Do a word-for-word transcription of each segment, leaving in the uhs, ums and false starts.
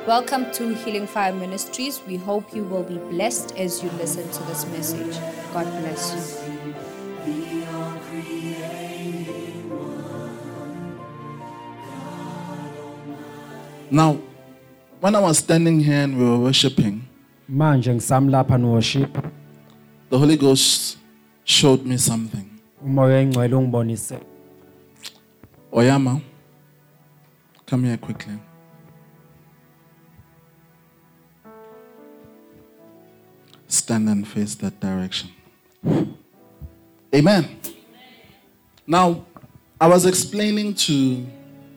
Welcome to Healing Fire Ministries. We hope you will be blessed as you listen to this message. God bless you. Now, when I was standing here and we were worshiping, manje ngisami lapha no worship the Holy Ghost showed me something. umoya engcwele ungibonise Oyama, come here quickly. Stand and face that direction. Amen. Now, I was explaining to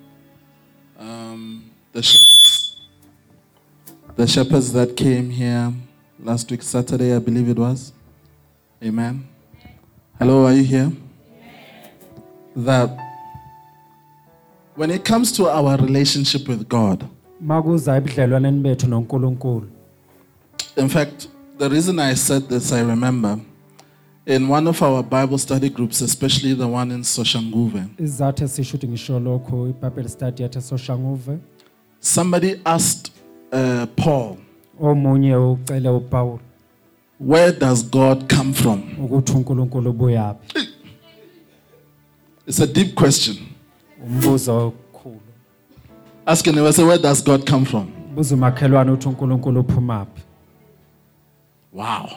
um, the shepherds, the shepherds that came here last week, Saturday, I believe it was. Amen. Hello, are you here? That when it comes to our relationship with God, makuza ebudlelwaneni bethu noNkulunkulu. In fact, the reason I said this, I remember, in one of our Bible study groups, especially the one in Soshanguve, Izathu esisho ukuthi ngisho lokho iBible study yethu eSoshanguve. somebody asked uh, Paul, Omunye ucele uPaul where does God come from? ukuthi uNkulunkulu ubuyaphi. It's a deep question. Umbuzo okhulu. Asking him, I say, where does God come from? Buza umakhelwane ukuthi uNkulunkulu uphumaphi. Wow.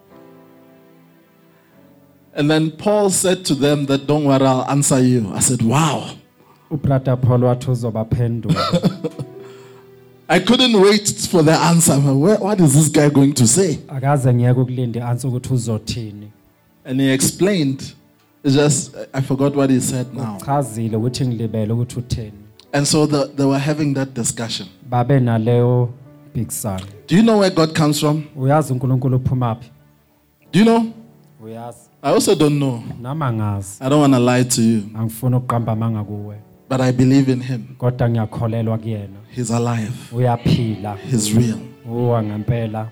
And then Paul said to them that, don't worry, I'll answer you. I said, wow. uBrother Paul wathi uzobaphendula. I couldn't wait for the answer. Where, what is this guy going to say? Akaze ngiyeke ukulinda answer ukuthi uzothini. And he explained. It's just, I forgot what he said now. Uchazile ukuthi ngilibele ukuthi uthini. And so the, they were having that discussion. Babe naleyo bhikisana. Do you know where God comes from? Uyazi uNkulunkulu uphumaphi? Do you know? Uyazi. I also don't know. Nama ngazi. I don't want to lie to you. Angifuni ukuqamba manga kuwe. But I believe in him. Kodwa ngiyakholelwa kuyena. He's alive. Uyaphila. He's real. Uwa ngempela.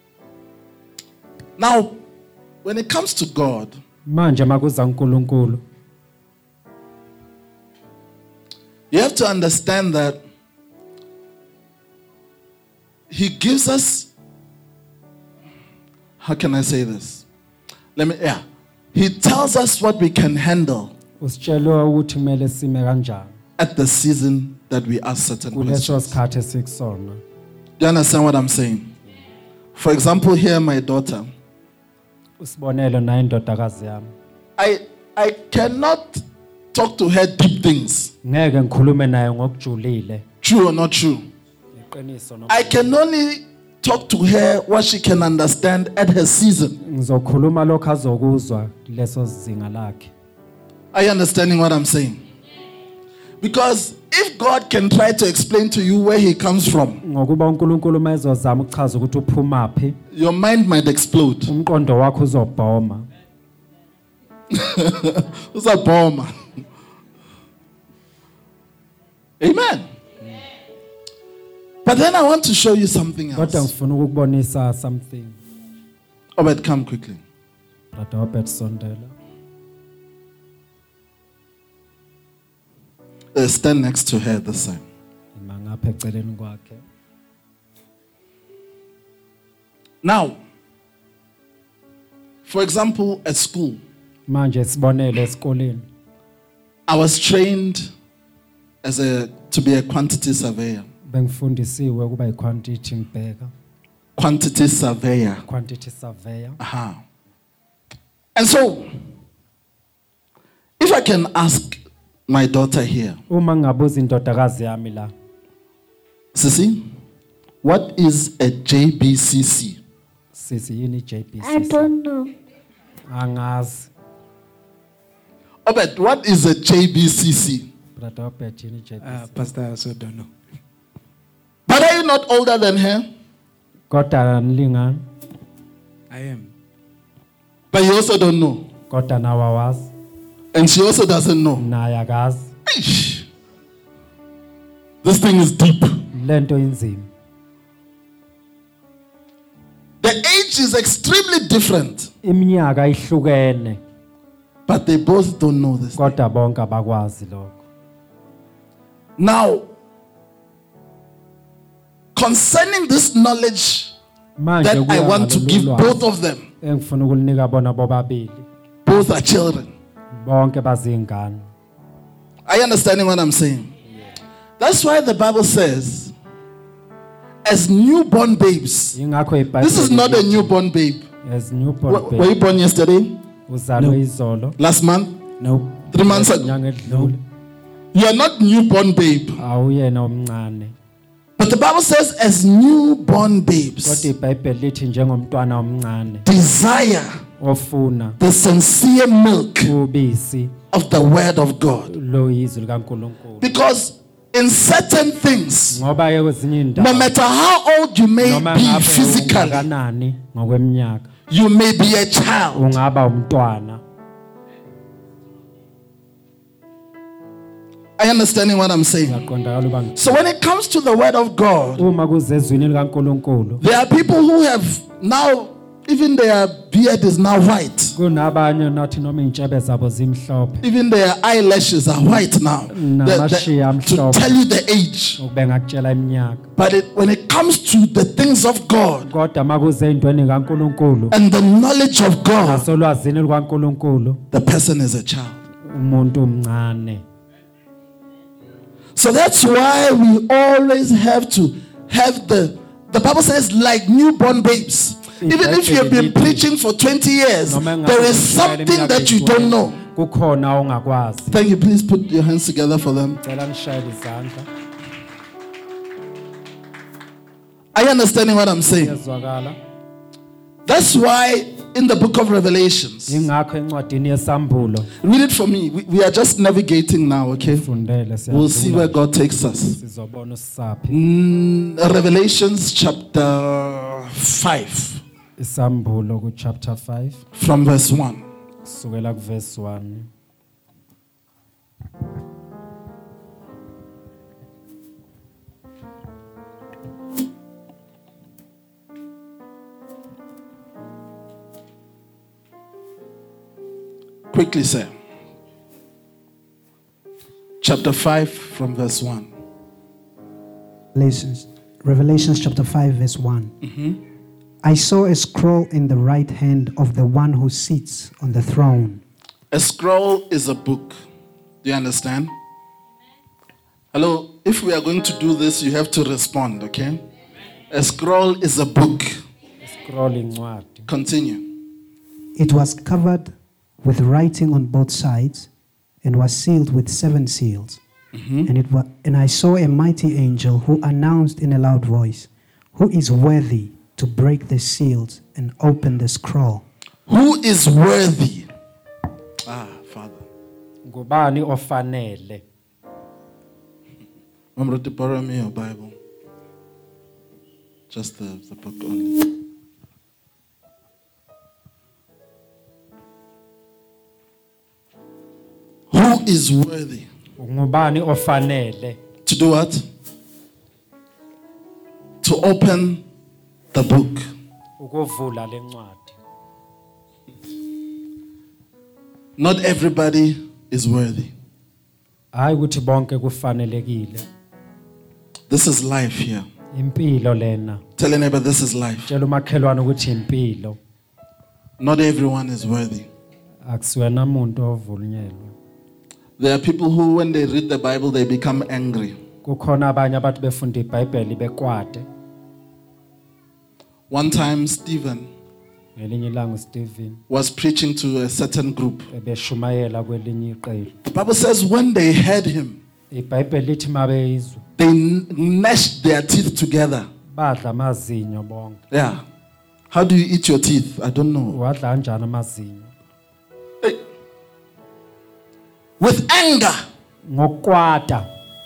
Now, when it comes to God, Manje makuza uNkulunkulu. you have to understand that he gives us, how can I say this? Let me, yeah. He tells us what we can handle Usitshelwa ukuthi kumele sime kanjani. at the season that we ask certain Kuleso questions. sikhathi esikusona. Do you understand what I'm saying? For example, here my daughter, Usibonelo na indodakazi yami. I I cannot talk to her deep things. Ngeke ngikhulume naye ngokujulile. True or not true? Iqiniso noma. I can only talk to her what she can understand at her season. Ngizokhuluma lokho azokuzwa leso zinga lakhe. Are you understanding what I'm saying? Because if God can try to explain to you where he comes from, Ngokuba uNkulunkulu mayezozama ukuchaza ukuthi uphumaphi, your mind might explode. umqondo wakho uzobhoma. Uzabhoma. Amen. But then I want to show you something Kodwa else. ngifuna ukubonisa something. Obed, come quickly. Brother Robert Sondela. Uh, stand next to her this time. Ima ngapha eceleni kwakhe. Now, for example, at school, Manje sibonele esikoleni. I was trained as a to be a quantity surveyor. Bengifundisiwe kuba iquantity ngibheka. Quantity surveyor. Quantity surveyor. Uh-huh. And so, if I can ask my daughter here, Uma ngabuza indodakazi yami la. Sissy, what is a J B C C? Sisi yini J B C C? I don't know. Angazi. Obed, what is a J B C C? Brother Robert yini J B C C? Uh, Pastor, I also don't know. But are you not older than her? Kodwa nilingani. I am. But you also don't know. Kodwa nawe awazi. And she also doesn't know. Naye akazi. Eish. This thing is deep. Lento inzima. The age is extremely different. Iminyaka ihlukene. But they both don't know this. Kodwa bonke abakwazi lokho. Now, concerning this knowledge Manje that I kuya want to ngalolu give lwazi both of them. engifuna ukulinika bona bobabili. Both are children. Bonke bazingane. Are you understanding what I'm saying? That's why the Bible says, as newborn babes. Ingakho iBhayibheli. This is not a newborn babe. As newborn W- baby. Were you born yesterday? Uzalwe izolo. Last month? No. Three months ago? Inyanga edlule. You are not newborn babe. Awuyena omncane. But the Bible says, as newborn babes, Kodwa iBhayibheli lithi njengomntwana omncane desire ofuna the sincere milk ubisi of the word of God. lo yizwi likaNkulunkulu. Because in certain things, Ngoba ke kwezinye no indawo matter how old you may noma be ngabe physically, ungakanani ngokweminyaka you may be a child. ungaba umntwana. Are you understanding what I'm saying? Uyaqondakala uba So when it comes to the word of God, uma kuzezwini likaNkulunkulu there are people who have now, even their beard is now white. kunabanye nathi noma intshebe zabo zimhlophe Even their eyelashes are white now. The- the- Namashiya to amhlophe. tell you the age. ukube ngakutshela iminyaka. But it, when it comes to the things of God Kodwa makuze ezintweni kaNkulunkulu and the knowledge of God, nasolwazini likaNkulunkulu the person is a child. umuntu umncane. So that's why we always have to have the, the Bible says, like newborn babes. Even if you have been preaching for twenty years, there is something that you don't know. Kukhona ongakwazi. Thank you. Please put your hands together for them. Cela nishayele izandla. Are you understanding what I'm saying? Yazwakala. That's why in the book of Revelations, Ingakho encwadini yesambulo read it for me. We, we are just navigating now, okay? fundele We'll see where God takes us. sizobona usaphi. Mm, Revelations chapter five, Isambulo ku chapter five from verse one. kusukela ku verse one. Quickly say. Chapter five, from verse one. Revelations, Revelations chapter five, verse one. I saw a scroll in the right hand of the one who sits on the throne. A scroll is a book. Do you understand? Hello, if we are going to do this, you have to respond, okay? A scroll is a book. Scroll incwadi. Continue. It was covered with writing on both sides and was sealed with seven seals. And, it wa- and I saw a mighty angel who announced in a loud voice, "Who is worthy to break the seals and open the scroll?" Who is worthy? Ah, Father. Ngubani ofanele? Remember to borrow me your Bible. Just the, the book only. Who is worthy? Ngubani ofanele? To do what? To open the book. Ukuvula lencwadi. Not everybody is worthy. Hayi ukuthi bonke kufanelekile. This is life here. Impilo lena. Tell a neighbor, this is life. Tshela umakhelwane ukuthi impilo. Not everyone is worthy. Akusiwena umuntu ovunyelwe. There are people who, when they read the Bible, they become angry. Kukhona abanye abantu befunda iBhayibheli bekwade. One time, Stephen Ngelinye ilanga uStephen was preaching to a certain group. ebeshumayela kwelinye iqembu. The Bible says when they heard him, iBhayibheli lithi mabeyizwa they gnashed their teeth together. badla amazinyo bonke. Yeah. How do you eat your teeth? I don't know. Wadla kanjani amazinyo? Hey. With anger. Ngokwata.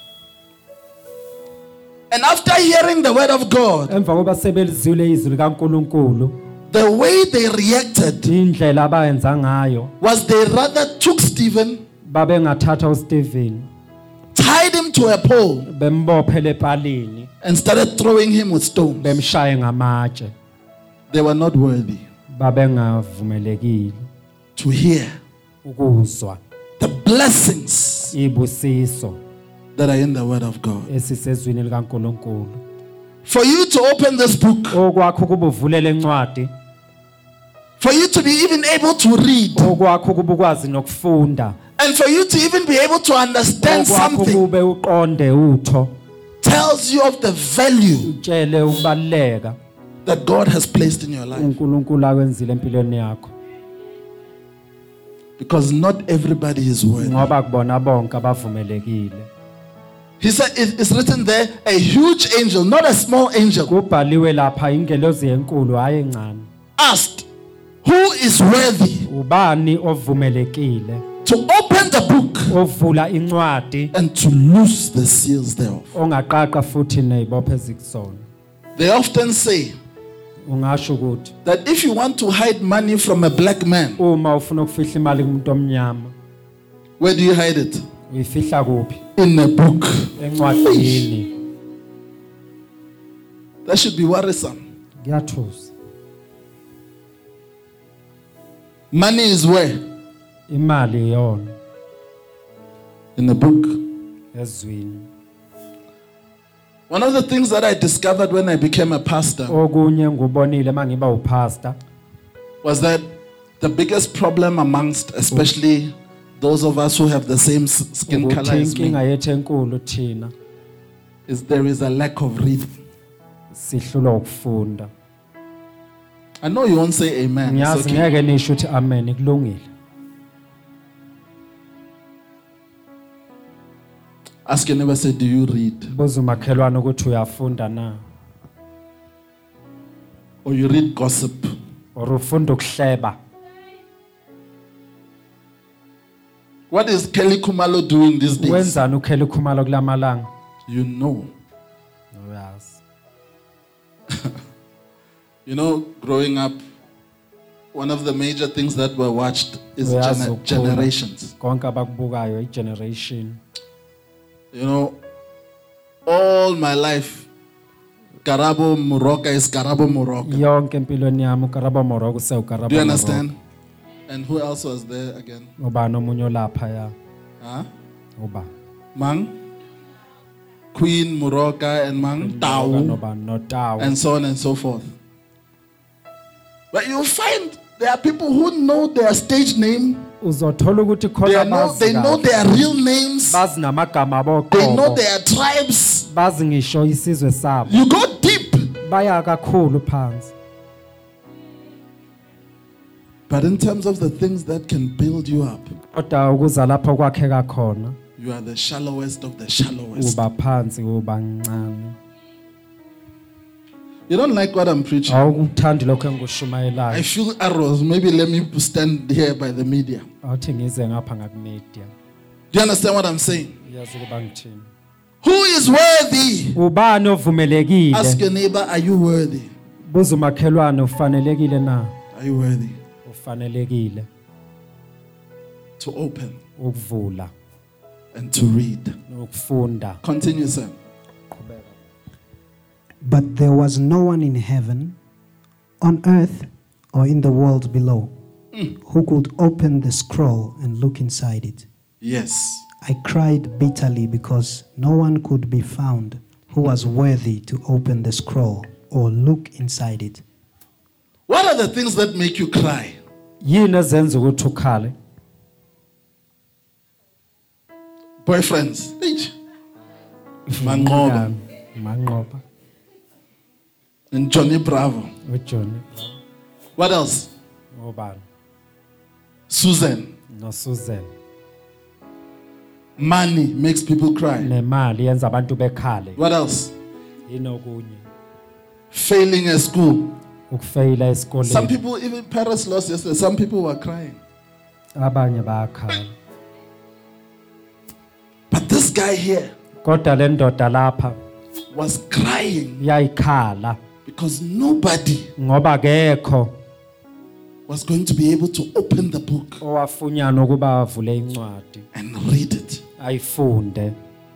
And after hearing the word of God, Emva koba sebelizwile izwi likaNkulunkulu, the way they reacted indlela abayenza ngayo, was they rather took Stephen, babengathatha uStephen, tied him to a pole, bembophele epalini, and started throwing him with stones. bemshaye ngamatshe. They were not worthy Babengavumelekile to hear ukuzwa the blessings ibusiso that are in the word of God. esisezwini likaNkulunkulu. For you to open this book, okwakho ukuba uvulele incwadi, for you to be even able to read, okwakho ukuba ukwazi nokufunda, and for you to even be able to understand okwakho something, ukube uqonde utho, tells you of the value utshele ukubaleka that God has placed in your life. uNkulunkulu akwenzile empilweni yakho, Because not everybody is worthy. ngoba kubona bonke abavumelekile. He said it- it's written there, a huge angel, not a small angel, Kubhaliwe lapha ingelozi enkulu hayi encane. asked, who is worthy Ubani ovumelekile to open the book ovula incwadi and to loose the seals thereof? ongaqaqa futhi nezibopho ezikusona. They often say Ungasho ukuthi that if you want to hide money from a black man, uma ufuna ukufihla imali kumuntu omnyama, where do you hide it? uyifihla kuphi? In a book. Encwadini. That should be worrisome. Kuyathusa. Money is where? Imali yona In the book. ezwini. One of the things that I discovered when I became a pastor Okunye ngubonile mangiba upastor was that the biggest problem amongst, especially those of us who have the same s- skin color ukuthi as inkinga me, yethu enkulu thina is there is a lack of reading. sihlulwa ukufunda. I know you won't say amen. It's Ngiyazi okay. ngeke nisho ukuthi amen kulungile. Ask your neighbor, say, do you read? Buza umakhelwane ukuthi uyafunda na, Or you read gossip? or ufunda ukuhleba. What is Kelly Kumalo doing these days? Wenzani ukhela ukhumalo kulamalanga? You know. Uyazi. You know, growing up, one of the major things that were watched is Uyazi gener- ukukhula. generations. Konke abakubukayo igeneration. You know, all my life, Karabo Moroka is Karabo Moroka. Yonke empilweni yami ukarabo moroko sewukarabo. Do you understand? And who else was there again? Uba nomunye lapha ya. Huh? Uba. Mang? Queen Moroka and Mang Tau, Noba no Tau. and so on and so forth. But you'll find there are people who know their stage name. Uzothola ukuthi They, khona know, they know bazi their real names. bazi namagama They know aboqobo. their tribes. Bazi ngisho isizwe sabo. You go deep. Baya kakhulu phansi. But in terms of the things that can build you up, Kodwa ukuza lapho kwakheka khona you are the shallowest of the shallowest. uba phansi uba ncane. You don't like what I'm preaching? Awukuthandi lokho I engikushumayelayo. feel arrows. Maybe let me stand here by the media. Awuthi ngize ngapha ngakumedia. Do you understand what I'm saying? Yazi ukuba ngithini. Who is worthy? Ubani Ask ovumelekile? your neighbor, are you worthy? Buza umakhelwane ufanelekile na? Are you worthy Ufanelekile to open ukuvula and to read? nokufunda. Continue, sir. But there was no one in heaven, on earth, or in the world below who could open the scroll and look inside it. Yes. I cried bitterly because no one could be found who was worthy to open the scroll or look inside it. What are the things that make you cry? Yini ezenza ukuthi ukhale? Boyfriends. Eish. Manqoba. Manqoba. And Johnny Bravo. uJohn. What else? Ubani? Susan. No Susan. Money makes people cry. Nemali yenza abantu bekhale. What else? Yini okunye? Failing at school. Ukufeyila Some esikoleni. people, even Paris lost yesterday, some people were crying. Abanye bayakhala. But this guy here Kodwa le ndoda lapha was crying iyayikhala because nobody ngoba kekho was going to be able to open the book owafunyana ukuba avule incwadi and read it. ayifunde.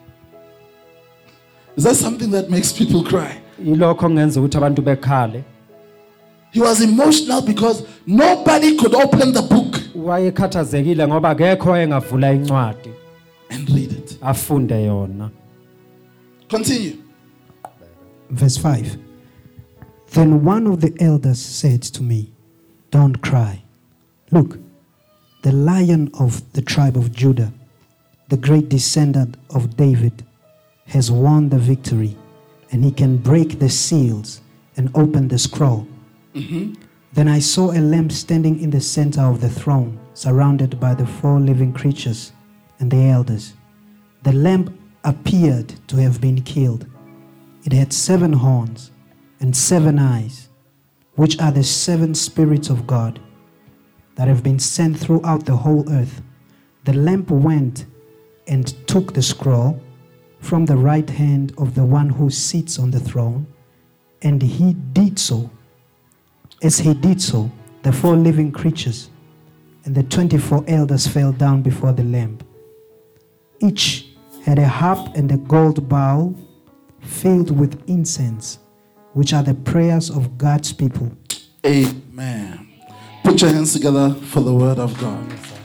Is that something that makes people cry? Ilokho ngenza ukuthi abantu bekhale. He was emotional because nobody could open the book Wayekhathazekile ngoba kekho engavula incwadi and read it. afunde yona. Continue. Verse five. Then one of the elders said to me, "Don't cry. Look, the Lion of the tribe of Judah, the great descendant of David, has won the victory, and he can break the seals and open the scroll." Mm-hmm. Then I saw a lamb standing in the center of the throne, surrounded by the four living creatures and the elders. The lamb appeared to have been killed. It had seven horns and seven eyes, which are the seven spirits of God that have been sent throughout the whole earth. The lamb went and took the scroll from the right hand of the one who sits on the throne, and he did so. As he did so, the four living creatures and the twenty-four elders fell down before the lamb. Each had a harp and a gold bowl filled with incense, which are the prayers of God's people. Amen. Put your hands together for the word of God.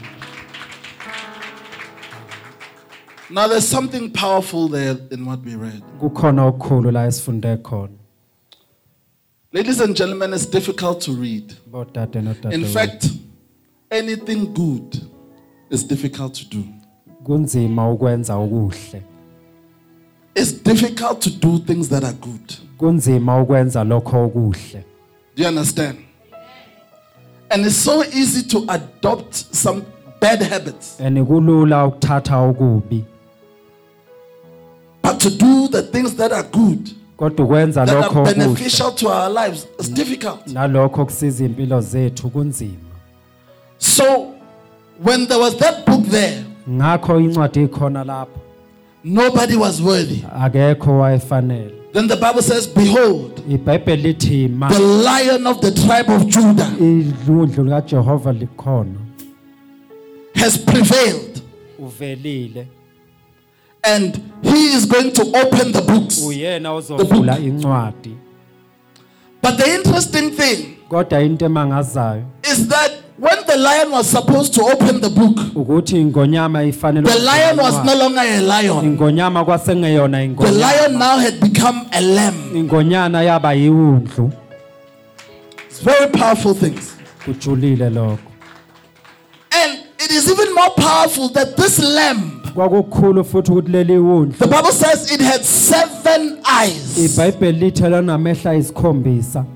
Now there's something powerful there in what we read. Kukhona okukhulu la esifunde khona. Ladies and gentlemen, it's difficult to read. Bodade nodade. In fact, anything good is difficult to do. kunzima ukwenza okuhle. It's difficult to do things that are good. Kunzima ukwenza lokho okuhle. Do you understand? And it's so easy to adopt some bad habits. Enikulula ukuthatha okubi. But to do the things that are good, Kodwa ukwenza that lokho are okuhle. beneficial to our lives, is difficult. Nalokho kusiza impilo zethu kunzima. So, when there was that book there, Ngakho incwadi ikhona lapho. nobody was worthy. Akekho wayefanele. Then the Bible says, behold, iBhayibheli lithi ma the Lion of the tribe of Judah idlundlu likaJehova likhona. has prevailed, Uvelile. and he is going to open the books. Uyena uzovula incwadi. But the interesting thing Kodwa into emangazayo is that when the lion was supposed to open the book, ukuthi ingonyama ifanele the lion was no longer a lion. ingonyama kwasengeyona The ingonyama. lion now had become a lamb. Ingonyana yaba yiwundlu. It's very powerful things. Kujulile lokho. And it is even more powerful that this lamb, Kwakukhulu futhi ukuthi leli wundlu. the Bible says it had seven eyes. iBhayibheli lithi lanamehla isikhombisa.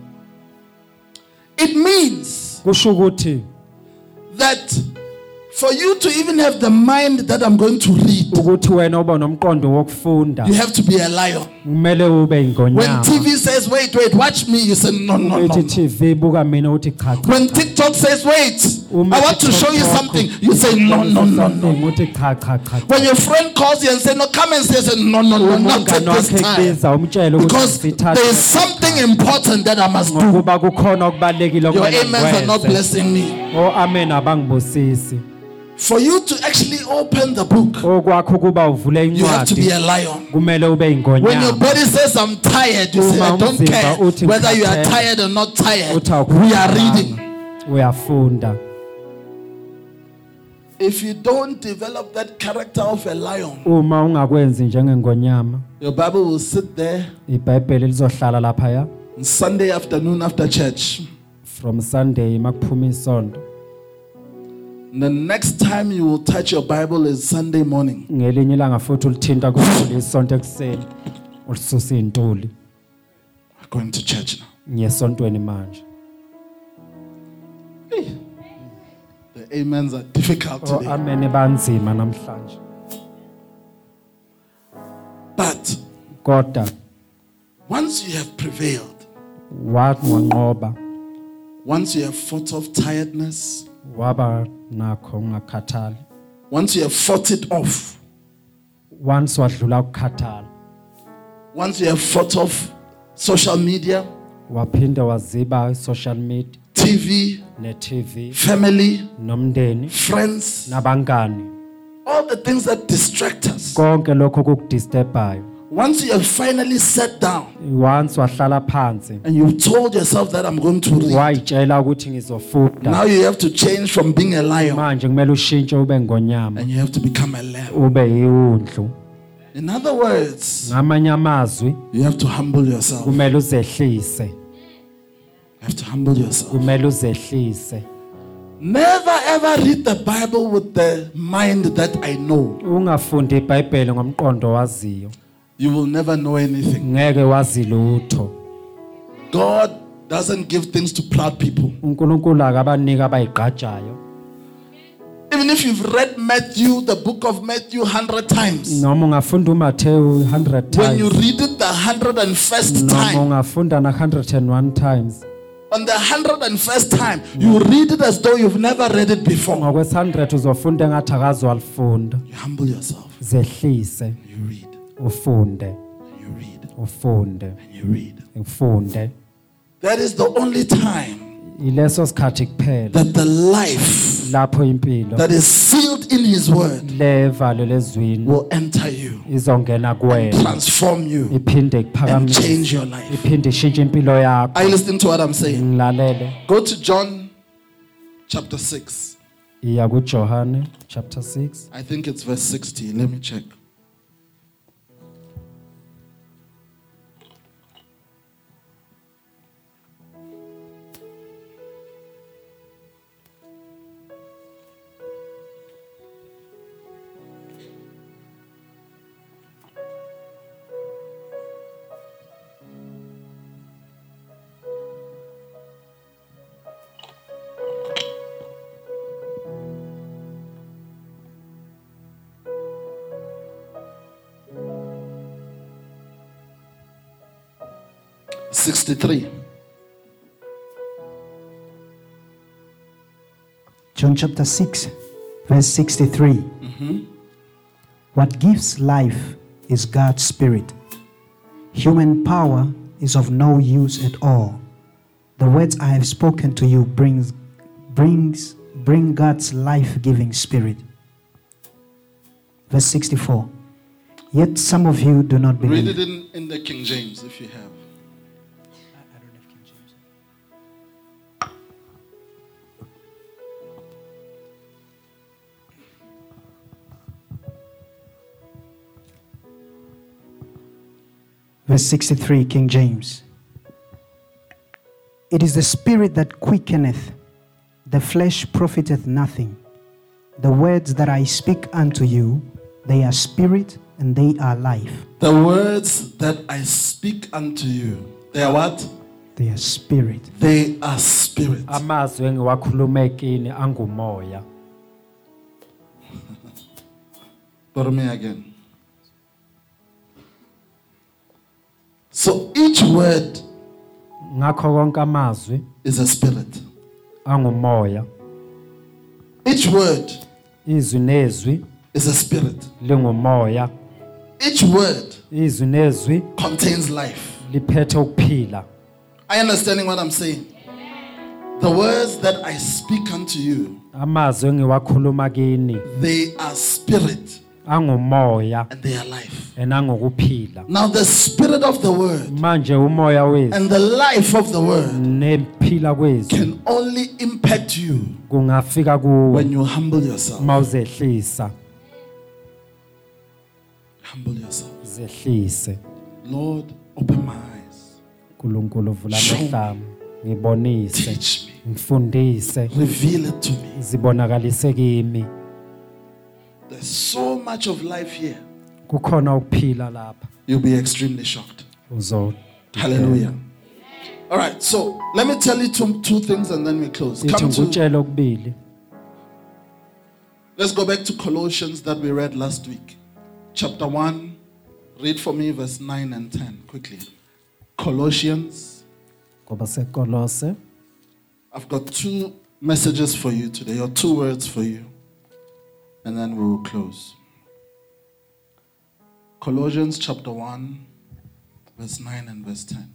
It means Kusho ukuthi that for you to even have the mind that I'm going to read, ukuthi wena uba nomqondo wokufunda you have to be a lion. kumele ube When ingonyama. T V says, wait, wait, watch me, you say, no, no, no. Uthi no. T V buka mina uthi cha cha. When TikTok says, wait, Uma I want to show you TikTok something, you say, no, no, no, no. Uthi cha cha cha. When your friend calls you and say, no, come and say, say no, no, no, not at Umngani this wakhe time. kubiza umtshele ukuthi Because sithathe there is something important that I must do. ngokuba kukhona okubalekile Your okumele amens are not ngikwenze. blessing me. O amen abangibusisi. For you to actually open the book, Okwakho kuba uvule you have to be incwadi a lion. kumele ube When your ingonyama. body says, I'm tired, you say, I Uma don't umzimba care uthi whether you are ngikhathele. tired or not tired. Uthi We are awukhuthazanga. reading. Uyafunda. If you don't develop that character of a lion, Uma ungakwenzi njengengonyama, your Bible will sit there iBhayibheli lizohlala lapha on Sunday afternoon after church. from Sunday makuphuma isonto. And the next time you will touch your Bible is Sunday morning. Ngelinye ilanga futhi ulithinta kuphula isonto ekseni. Ulisusa intuli. We're going to church now. Ngiyesontweni manje. The amens are difficult O today. amen banzima namhlanje. But Kodwa once you have prevailed, wathi wanqoba, once you have fought off tiredness, waba nakho ungakhathali. once you have fought it off, Once wadlula ukukhathala, once you have fought off social media, waphinde waziba social media, T V, ne-T V, family, nomndeni, friends, nabangani. all the things that distract us. Konke lokho kukudisturbayo. Once you have finally sat down Once wahlala phansi, and you've told yourself that I'm going to read, wayitshela ukuthi ngizofunda. now you have to change from being a lion Manje kumele ushintshe ube ngonyama, and you have to become a lamb. ube yiwundlu. You In other words, ngamanye amazwi you have to humble yourself. You kumele uzehlise have to humble yourself. kumele uzehlise Never ever read the Bible with the mind that I know. ungafundi iBhayibheli ngomqondo waziyo You will never know anything. ngeke wazi lutho God doesn't give things to proud people. uNkulunkulu akabanika abayigqajayo Even if you've read Matthew, the book of Matthew, hundred times, noma ungafunda uMathewu one hundred when you times read it the hundred and first noma time, ungafunda na one hundred and one times on the hundred and first time, you read it as though you've never read it before. ngokwesi one hundred uzofunda engathi akazi walifunda You humble yourself. zehlise You read. ufunde You read. ufunde And you read. ufunde That is the only time ileso sikhathi kuphela that the life lapho impilo that is sealed in His Word levalo lezwini will enter you, izongena kuwena transform you, iphinde and kuphakamise change your life. iphinde ishintshe impilo yakho Are you listening to what I'm saying? ngilalele Go to John chapter six. iya kuJohane chapter six I think it's verse sixty. Let me check. sixty-three. John chapter six, verse sixty-three. What gives life is God's Spirit. Human power is of no use at all. The words I have spoken to you brings, brings, bring God's life-giving Spirit. Verse sixty-four. Yet some of you do not believe. Read it in, in the King James if you have. Verse sixty-three, King James. It is the Spirit that quickeneth, the flesh profiteth nothing. The words that I speak unto you, they are spirit and they are life. The words that I speak unto you, they are what? They are spirit. They are spirit. amazwi engiwakhulume kini angumoya Follow me again. So each word ngakho konke amazwi is a spirit. angumoya Each word izwi nezwi is a spirit. lingumoya Each word izwi nezwi contains life. liphethe ukuphila Are you understanding what I'm saying? The words that I speak unto you, amazwi engiwakhuluma kini they are spirit angumoya and they are life. enangokuphila Now the spirit of the word manje umoya wezwi and the life of the word nemphila kwezwi can only impact you kungafika kuwe when you humble yourself. mawuzehlisa Humble yourself. zehlise Lord, open my eyes. uNkulunkulu vula Show me. amehlami ngibonise Teach me. ngifundise Reveal it to me. zibonakalise kimi There's so much of life here. kukhona ukuphila lapha You'll be extremely shocked. uzo Hallelujah. All right, so let me tell you two, two things and then we close. ithi Come to, ngikutshela okubili let's go back to Colossians that we read last week. Chapter one. Read for me verse nine and ten quickly. Colossians. ngoba sekolose I've got two messages for you today, or two words for you. And then we will close. Colossians chapter one, verse nine and verse ten.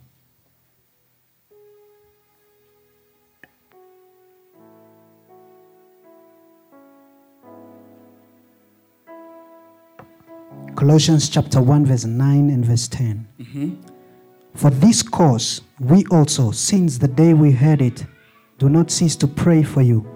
Colossians chapter one, verse nine and verse ten. For this cause, we also, since the day we heard it, do not cease to pray for you,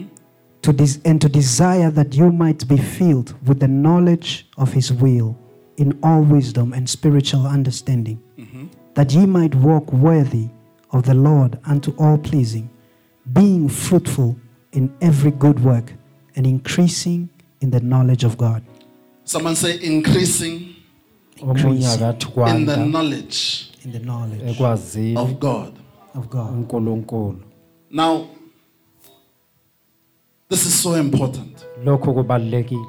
to des- and to desire that you might be filled with the knowledge of his will, in all wisdom and spiritual understanding, that ye might walk worthy of the Lord unto all pleasing, being fruitful in every good work and increasing in the knowledge of God. Someone say increasing omunye akathi in the kwanda knowledge In the knowledge ekwazini of God. of God. uNkulunkulu. Now, this is so important. Lokho kubalekile.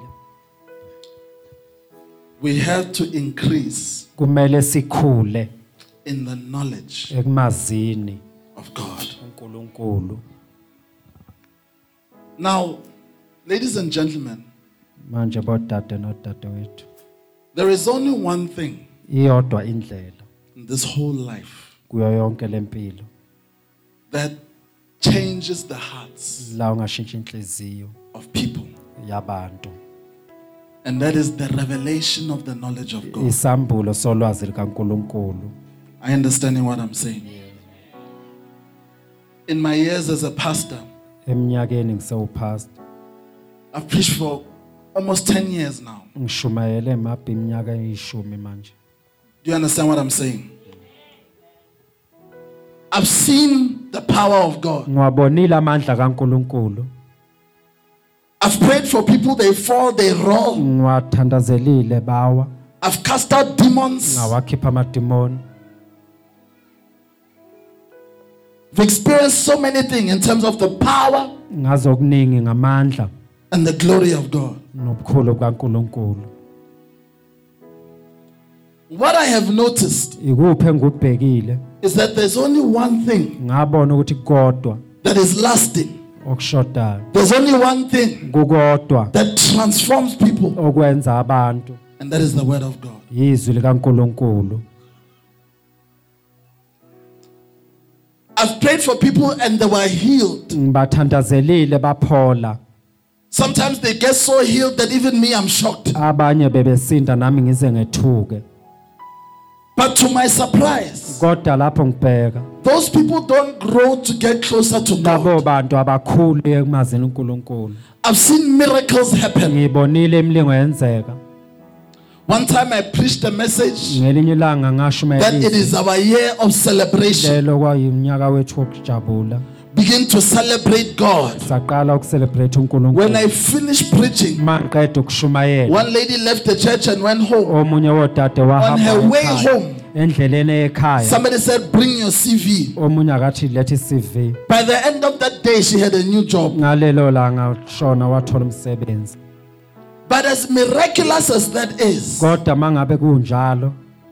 We have to increase Kumele sikhule in the knowledge ekumazini of God. uNkulunkulu. Now, ladies and gentlemen, Manje bodade nodadewethu. there is only one thing Iyodwa indlela in this whole life kuyo yonke lempilo that changes the hearts la ungashintsha inhliziyo of people, yabantu. and that is the revelation of the knowledge of God. Isambulo solwazi likaNkulunkulu. Are you understanding what I'm saying? In my years as a pastor, Eminyakeni ngisewupastor I've preached for almost ten years now. ngishumayele mabhi iminyaka eyishumi manje. Do you understand what I'm saying? I've seen the power of God. Ngiwabonile amandla kaNkulunkulu. I've prayed for people, they fall, they roll. Ngiwathandazelile bawa. I've cast out demons. Ngawakhipha amadimoni. I've experienced so many things in terms of the power Ngazo okuningi ngamandla and the glory of God. nobukhulu bukaNkulunkulu. What I have noticed Ikuphi engubhekile is that there's only one thing ngabona ukuthi kodwa that is lasting. okushodayo. There's only one thing Kukodwa that transforms people, okwenza abantu and that is the word of God. yizwi likaNkulunkulu. I've prayed for people and they were healed. Ngibathandazelile baphola. Sometimes they get so healed that even me, I'm shocked. Abanye bebesinda nami ngize ngethuke. But to my surprise, Kodwa lapho ngibheka those people don't grow to get closer to labo God. bantu abakhulu ekumazini uNkulunkulu. I've seen miracles happen. Ngibonile imilingo yenzeka. One time I preached a message Ngelinye ilanga ngasho that it mayelisi is our year of celebration. lelo kwayiminyaka wethu wokujabula. Begin to celebrate God. Saqala ukucelebrate When uNkulunkulu. I finished preaching, Maqeda ukushumayela. one lady left the church and went home. Omunye wodade On wahamba her way ekhaya. home, Endleleni ekhaya. somebody said, "Bring your C V." Omunye akathi lethe I C V. By the end of that day, she had a new job. Ngalelo langa shona wathola umsebenzi. But as miraculous as that is, Kodwa mangabe kunjalo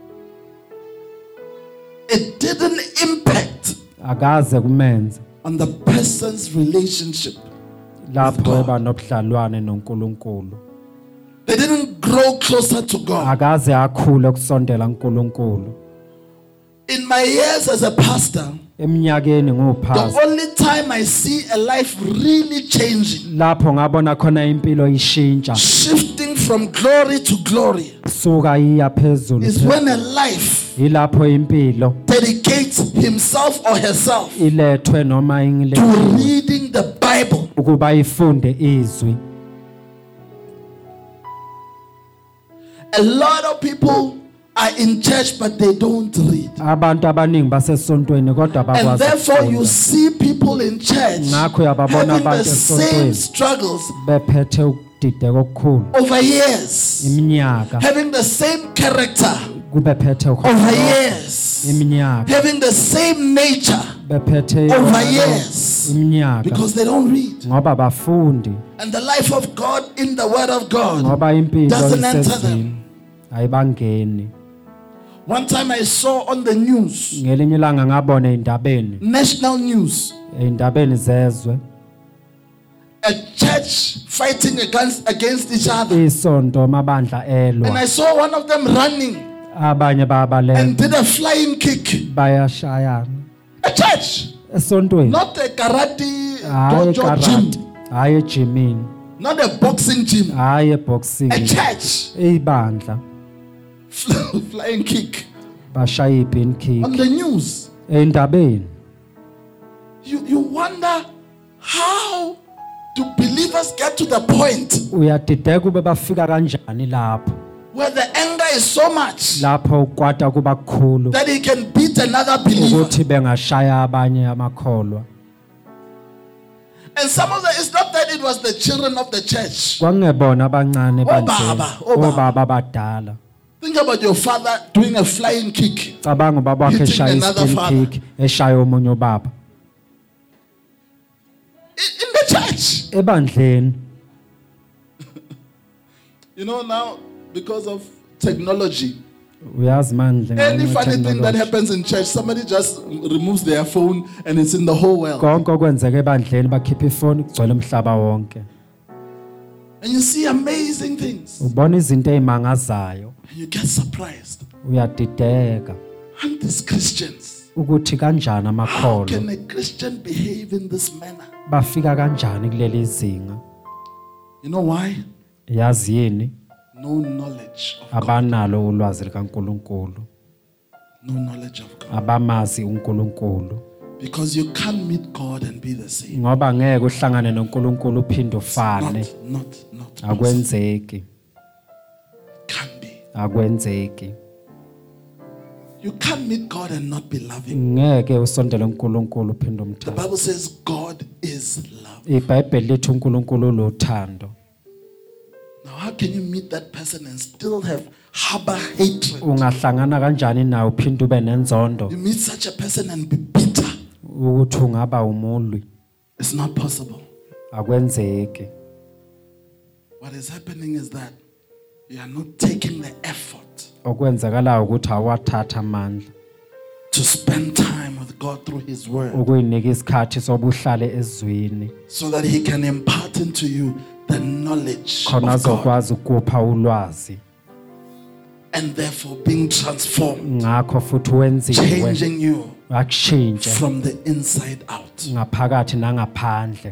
it didn't impact akaze kumenze on the person's relationship. lapho God. eba nobudlalwane noNkulunkulu. They didn't grow closer to God. Akaze akhule ukusondela kuNkulunkulu. In my years as a pastor, Eminyakeni the ngupastor only time I see a life really changing, lapho ngabona khona impilo ishintsha shifting from glory to glory, suka iya phezulu is when a life ilapho impilo dedicates himself or herself ilethwe noma to ingile reading the Bible. ukuba ifunde izwi. A lot of people are in church but they don't read. Abantu abaningi basesontweni kodwa And abakwazi therefore you ukufunda. see people in church Ngakho uyababona having the abantu same esontweni struggles bephethe ukudideka okukhulu over years, iminyaka having the same character kubephethe over years, iminyaka having the same nature bephethe over years, iminyaka because they don't read. ngoba bafundi And the life of God in the Word of God ngoba impilo doesn't enter isezini them. ayibangeni. One time I saw on the news, Ngelinye ilanga ngabona endabeni national news, endabeni zezwe a church fighting against against each other. isonto amabandla And elwa I saw one of them running abanye and babaleka did a flying kick. bayashayana A church, esontweni not a karate hayi dojo karate gym, hayi ejimini not a boxing gym, hayi boxing a church. ibandla Flying kick bashaya ipin kick on the news. endabeni. You, you wonder how do believers get to the point Uyadideka ube bafika kanjani lapho where the anger is so much lapho ukwata kuba kukhulu that he can beat another believer. ukuthi bengashaya abanye amakholwa. And some of the, it's not that it was the children of the church. Kwangebona abancane Obaba, bandle obaba. obaba abadala. Think about your father doing a flying kick. Cabanga ubaba wakhe Hitting eshaya another i-spin father. kick eshaya omunye ubaba In, in the church. ebandleni. You know, now, because of technology, Uyazi manje any ngenxa funny thing that ye-technology. happens in church, somebody just removes their phone and it's in the whole world. Konke okwenzeka ebandleni bakhipha ifoni kugcwele umhlaba wonke. And you see amazing things. Ubona izinto ezimangazayo And you get surprised. uyadideka Aren't these Christians? ukuthi kanjani How amakholwa can a Christian behave in this manner? bafika kanjani kuleli zinga. You know why? Yazi yini No knowledge of God. abanalo ulwazi likaNkuluNkulu, No knowledge of God. abamazi uNkulunkulu, Because you can't meet God and be the same. ngoba ngeke uhlangane noNkulunkulu uphinde ufane. Not, not, not. possible. Akwenzeki, Can't be. akwenzeki. You can't meet God and not be loving. Ngeke usondele uNkulunkulu uphinde The umthande. Bible says God is love. iBhayibheli lithi uNkulunkulu lothando. Now, how can you meet that person and still have harbor hatred? Ungahlangana kanjani nawe uphinde ube nenzondo You meet such a person and be bitter. ukuthi ungaba umulwi? It's not possible. Akwenzeki. What is happening is that you are not taking the effort Okwenzakalayo ukuthi awathatha amandla to spend time with God through His Word ukuyinika isikhathi sobuhlale ezwini so that He can impart into you the knowledge khona of God azokwazi ukupha ulwazi, and therefore being transformed, ngakho futhi wenziwe changing you akushintshe from the inside out. ngaphakathi nangaphandle.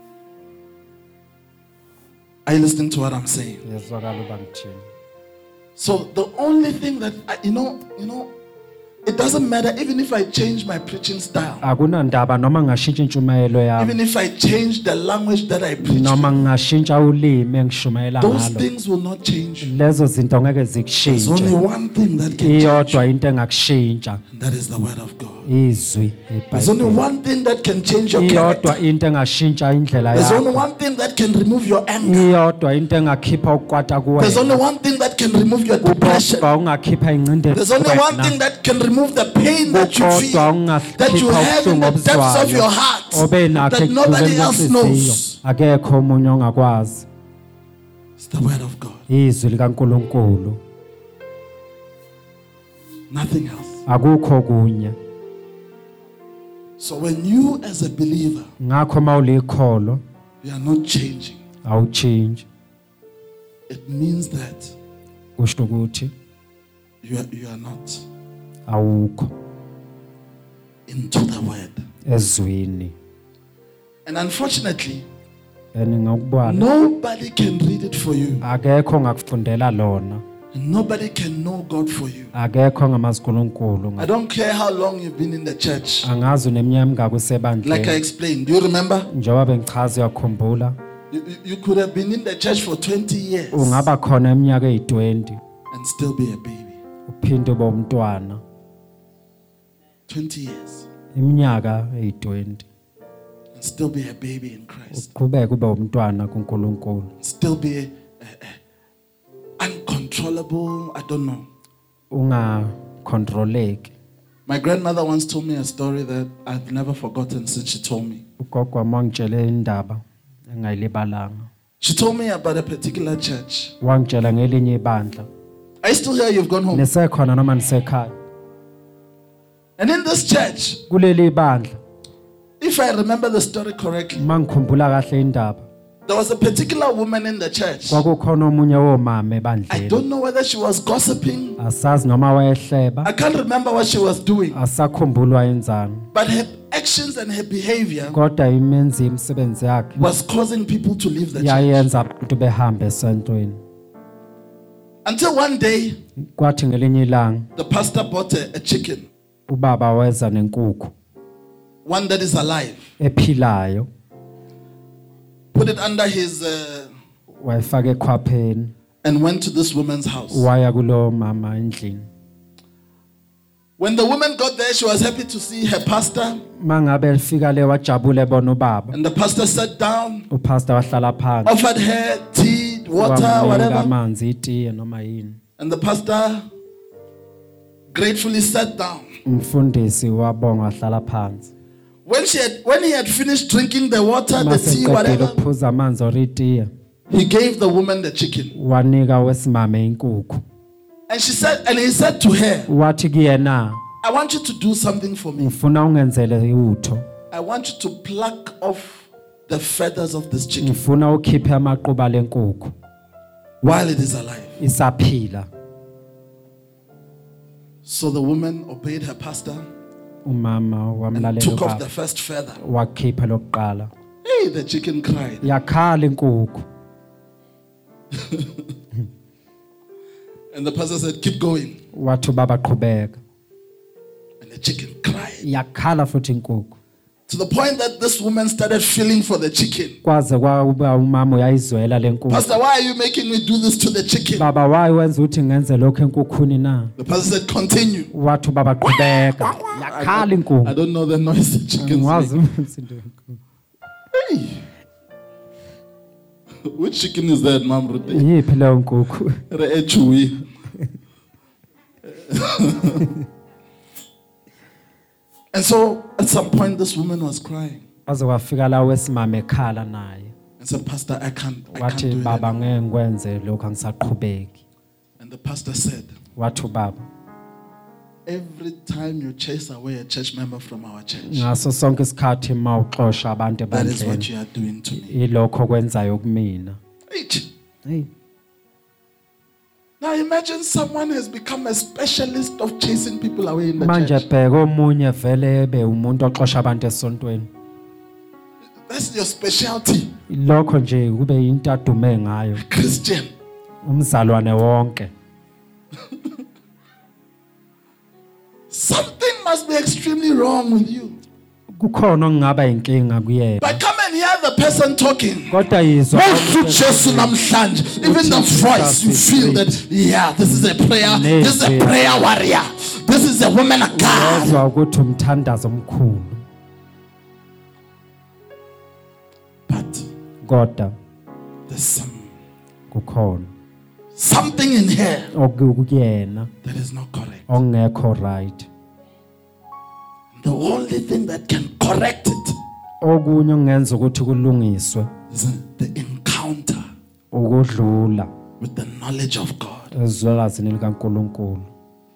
Are you listening to what I'm saying? Yezwakala uba ngithini. So the only thing that I, you know, you know, it doesn't matter even if I change my preaching style, Akunandaba noma ngashintsha intshumayelo yami even if I change the language that I preach, noma with, ngashintsha ulimi engishumayela those ngalo, things will not change. lezo zinto ngeke There's only zikushintshe. one thing that can change, Iyodwa into engakushintsha, and that is the Word of God. izwi There's only iBhayibheli. one thing that can change your Iyodwa character. into engashintsha indlela There's only yakho. one thing that can remove your anger. Iyodwa into engakhipha ukwata There's only kuwena. one thing that can remove your depression. Kodwa ungakhipha ingcindezi There's only one kuwena. thing that can remove the pain that you Kodwa feel, that you ungakhipha have in the ubuhlungu depths of your obuzwayo heart, obe nakho that nobody ekugqibeni else kwenhliziyo. knows. Akekho omunye ongakwazi. It's the Word of God. Izwi likaNkuluNkulu, Nothing else. akukho kunye. So when you as a believer, Ngakho mawulikholo you are not changing, awuchange. it means that Kusho ukuthi you are, you are not awukho into the Word. ezwini. And unfortunately, Yani ngokubala nobody can read it for you. akekho ongakufundela lona, And nobody can know God for you. akekho ongamazi uNkulunkulu. I don't care how long you've been in the church. Angazi uneminyaka mingaki Like I usebandleni. explained, do you remember? Njengoba bengichaza uyakhumbula, You, you- you could have been in the church for twenty years ungaba khona iminyaka eyi-twenty and still be a baby. uphinde ube umntwana. twenty years Iminyaka eyi-twenty and still be a baby in Christ. uqhubeke ube umntwana kuNkulunkulu. Still be a, a, uncontrollable, I don't know. Ungacontroleki. My grandmother once told me a story that I've never forgotten since she told me. Ugogo wami wangitshele indaba engayilibalanga. She told me about a particular church. Wangitshela ngelinye ibandla. Are you still here? You've gone home. Nisekhona noma nisekhaya? And in this church, Kuleli ibandla, if I remember the story correctly, mangikhumbula kahle indaba, there was a particular woman in the church. kwakukhona omunye womama I ebandleni. don't know whether she was gossiping. Asazi noma wayehleba, I can't remember what she was doing. asakhumbulwa yenzani. But her actions and her behavior Kodwa imenzi imisebenzi yakhe was causing people to leave the church. yayenza abantu behambe esontweni. Until one day, Kwathi ngelinye ilanga the pastor bought a, a chicken, ubaba weza nenkukhu one that is alive, ephilayo, put it under his uh, wayifaka ekhwapheni, and went to this woman's house. waya kulo mama endlini. When the woman got there, she was happy to see her pastor. Mangabe efika le wajabule bona ubaba. And the pastor sat down, Upastor wahlala phansi. offered her tea, water, Wamnika whatever. amanzi, itiye noma yini. And the pastor gratefully sat down. Umfundisi wabonga wahlala phansi. When she had, when he had finished drinking the water, the Mase tea, eqedile whatever, ukuphuza amanzi or itiye, he gave the woman the chicken. wanika wesimame inkukhu. And she said, and he said to her, Wathi kuyena, I want you to do something for me. ngifuna ungenzele utho. I want you to pluck off the feathers of this chicken Ngifuna ukhiphe amaquba lenkukhu while it is alive. isaphila. So the woman obeyed her pastor Umama and wamlalela took off the ubaba. first feather. Wakhipha lokuqala. Hey, the chicken cried. Yakhala inkukhu. And the pastor said, keep going. Wathi ubaba qhubeka. And the chicken cried. Yakhala futhi inkukhu. To the point that this woman started feeling for the chicken. Kwaze kwaba umama uyayizwela lenkukhu. Pastor, why are you making me do this to the chicken? Baba wayi wenza ukuthi ngenze lokho enkukhuni na? The pastor said, continue. Wathi ubaba qhubeka. Yakhala I inkukhu. don't know the noise the chickens Ngwazi make. umsindo wenkukhu. Hey. Which chicken is that, Mom Ruth? Yiphi leyo nkukhu? Re echewy. And so at some point this woman was crying Waze wafika la wesimame ekhala naye. and said, Pastor, I can't, I can't Wathi do it baba anymore. ngeke ngikwenze lokho angisaqhubeki. And the pastor said, Wathi ubaba, every time you chase away a church member from our church, ngaso sonke isikhathi mawuxosha abantu that is what ebandleni. you are doing to me. Ilokho kwenzayo kumina. Eight. Hey, Now imagine someone has become a specialist of chasing people away in the manje church. bheka omunye vele ebe umuntu oxosha abantu esontweni. That's your specialty, Lokho nje kube into adume ngayo. Christian. Umzalwane wonke. Something must be extremely wrong with you. Kukhona okungaba inkinga kuyena. But come and hear the person talking. Kodwa yizwa Jesu namhlanje. Even the voice, you feel that, yeah, this is a prayer. This is a prayer warrior. This is a woman of God. Uzwa ukuthi umthandazo omkhulu. But Kodwa there's some, kukhona something in here okuyena that is not correct. ongekho right. The only thing that can correct it Okunye ongenza ukuthi kulungiswe is the encounter ukudlula with the knowledge of God. ezwelazini likaNkulunkulu.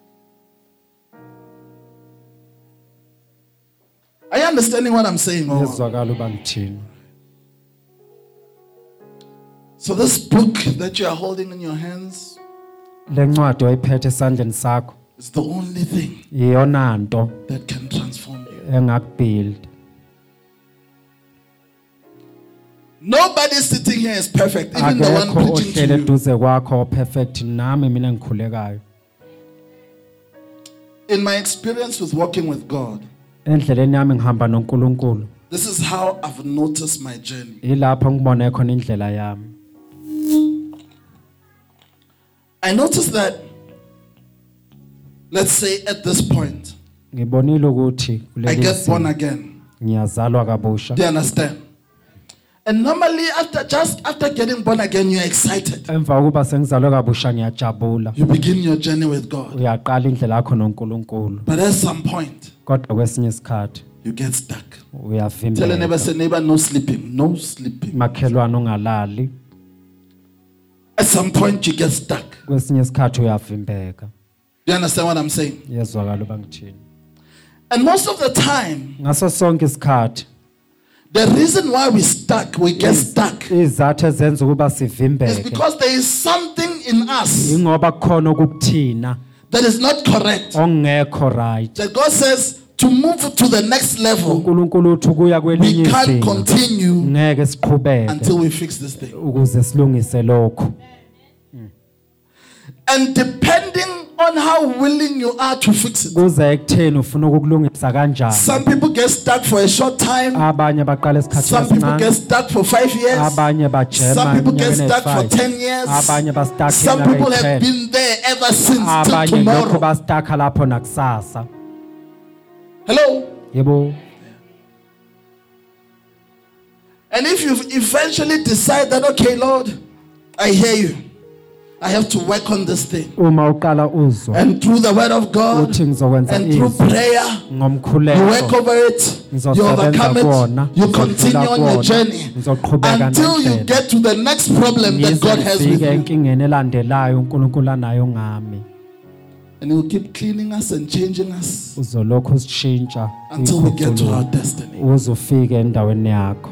Are you understanding what I'm saying? or- Ezwakala uba ngithini. So this book that you are holding in your hands Lencwadi oyiphethe esandleni sakho is the only thing iyona nto that can transform you. engakubuild. Nobody sitting here is perfect. Even the one Akekho preaching ohlele to you. eduze kwakho perfect nami mina ngikhulekayo. In my experience with walking with God, Endleleni yami ngihamba noNkulunkulu. this is how I've noticed my journey. Ilapho ngibone khona indlela yami. I noticed that, let's say at this point, Ngibonile ukuthi I kuleli get born simo again. ngiyazalwa kabusha. Do you understand? And normally after just after getting born again, you're excited. Emva kokuba sengizalwe kabusha ngiyajabula. You begin your journey with God. Uyaqala indlela yakho noNkulunkulu. But at some point, Kodwa kwesinye isikhathi you get stuck. Tell a uyavimbela. neighbor, say neighbor, no sleeping, no sleeping. Makhelwane ungalali. At some point, you get stuck. Kwesinye isikhathi uyavimbeka. Do you understand what I'm saying? Yezwakala uba ngithini. And most of the time, Ngaso sonke isikhathi the reason why we stuck, we get stuck, izathu ezenza ukuba is sivimbeke because there is something in us ingoba kukhona okukuthina that is not correct. ongekho right. That God says to move to the next level, uNkulunkulu uthi kuya we kwelinye can't izinga continue ngeke siqhubeke until we fix this thing. ukuze silungise lokho. And depending on how willing you are to fix it. kuze ekutheni ufuna ukukulungisa kanjani. Some people get stuck for a short time. Abanye baqala isikhathi Some people esincane. get stuck for five years. Abanye bajema Some people get iminyaka stuck for emifive. ten years. Abanye bastuck Some iminyaka people have eyi-ten. been there ever since till Abanye lokho tomorrow. bastaka lapho nakusasa. Hello? Yebo. And if you eventually decide that, okay, Lord, I hear you. I have to work on this thing. Uma uqala uzwa And through the word of God uthi ngizokwenza and through izwi prayer, you work ngomkhuleko over it, you overcome it, you continue on your journey until you get to the next problem that God has with ngizofika you. enkingeni elandelayo uNkulunkulu anayo ngami. And He will keep cleaning us and changing us Uzolokhu usitshintsha until we get to our destiny. uze ufike endaweni yakho.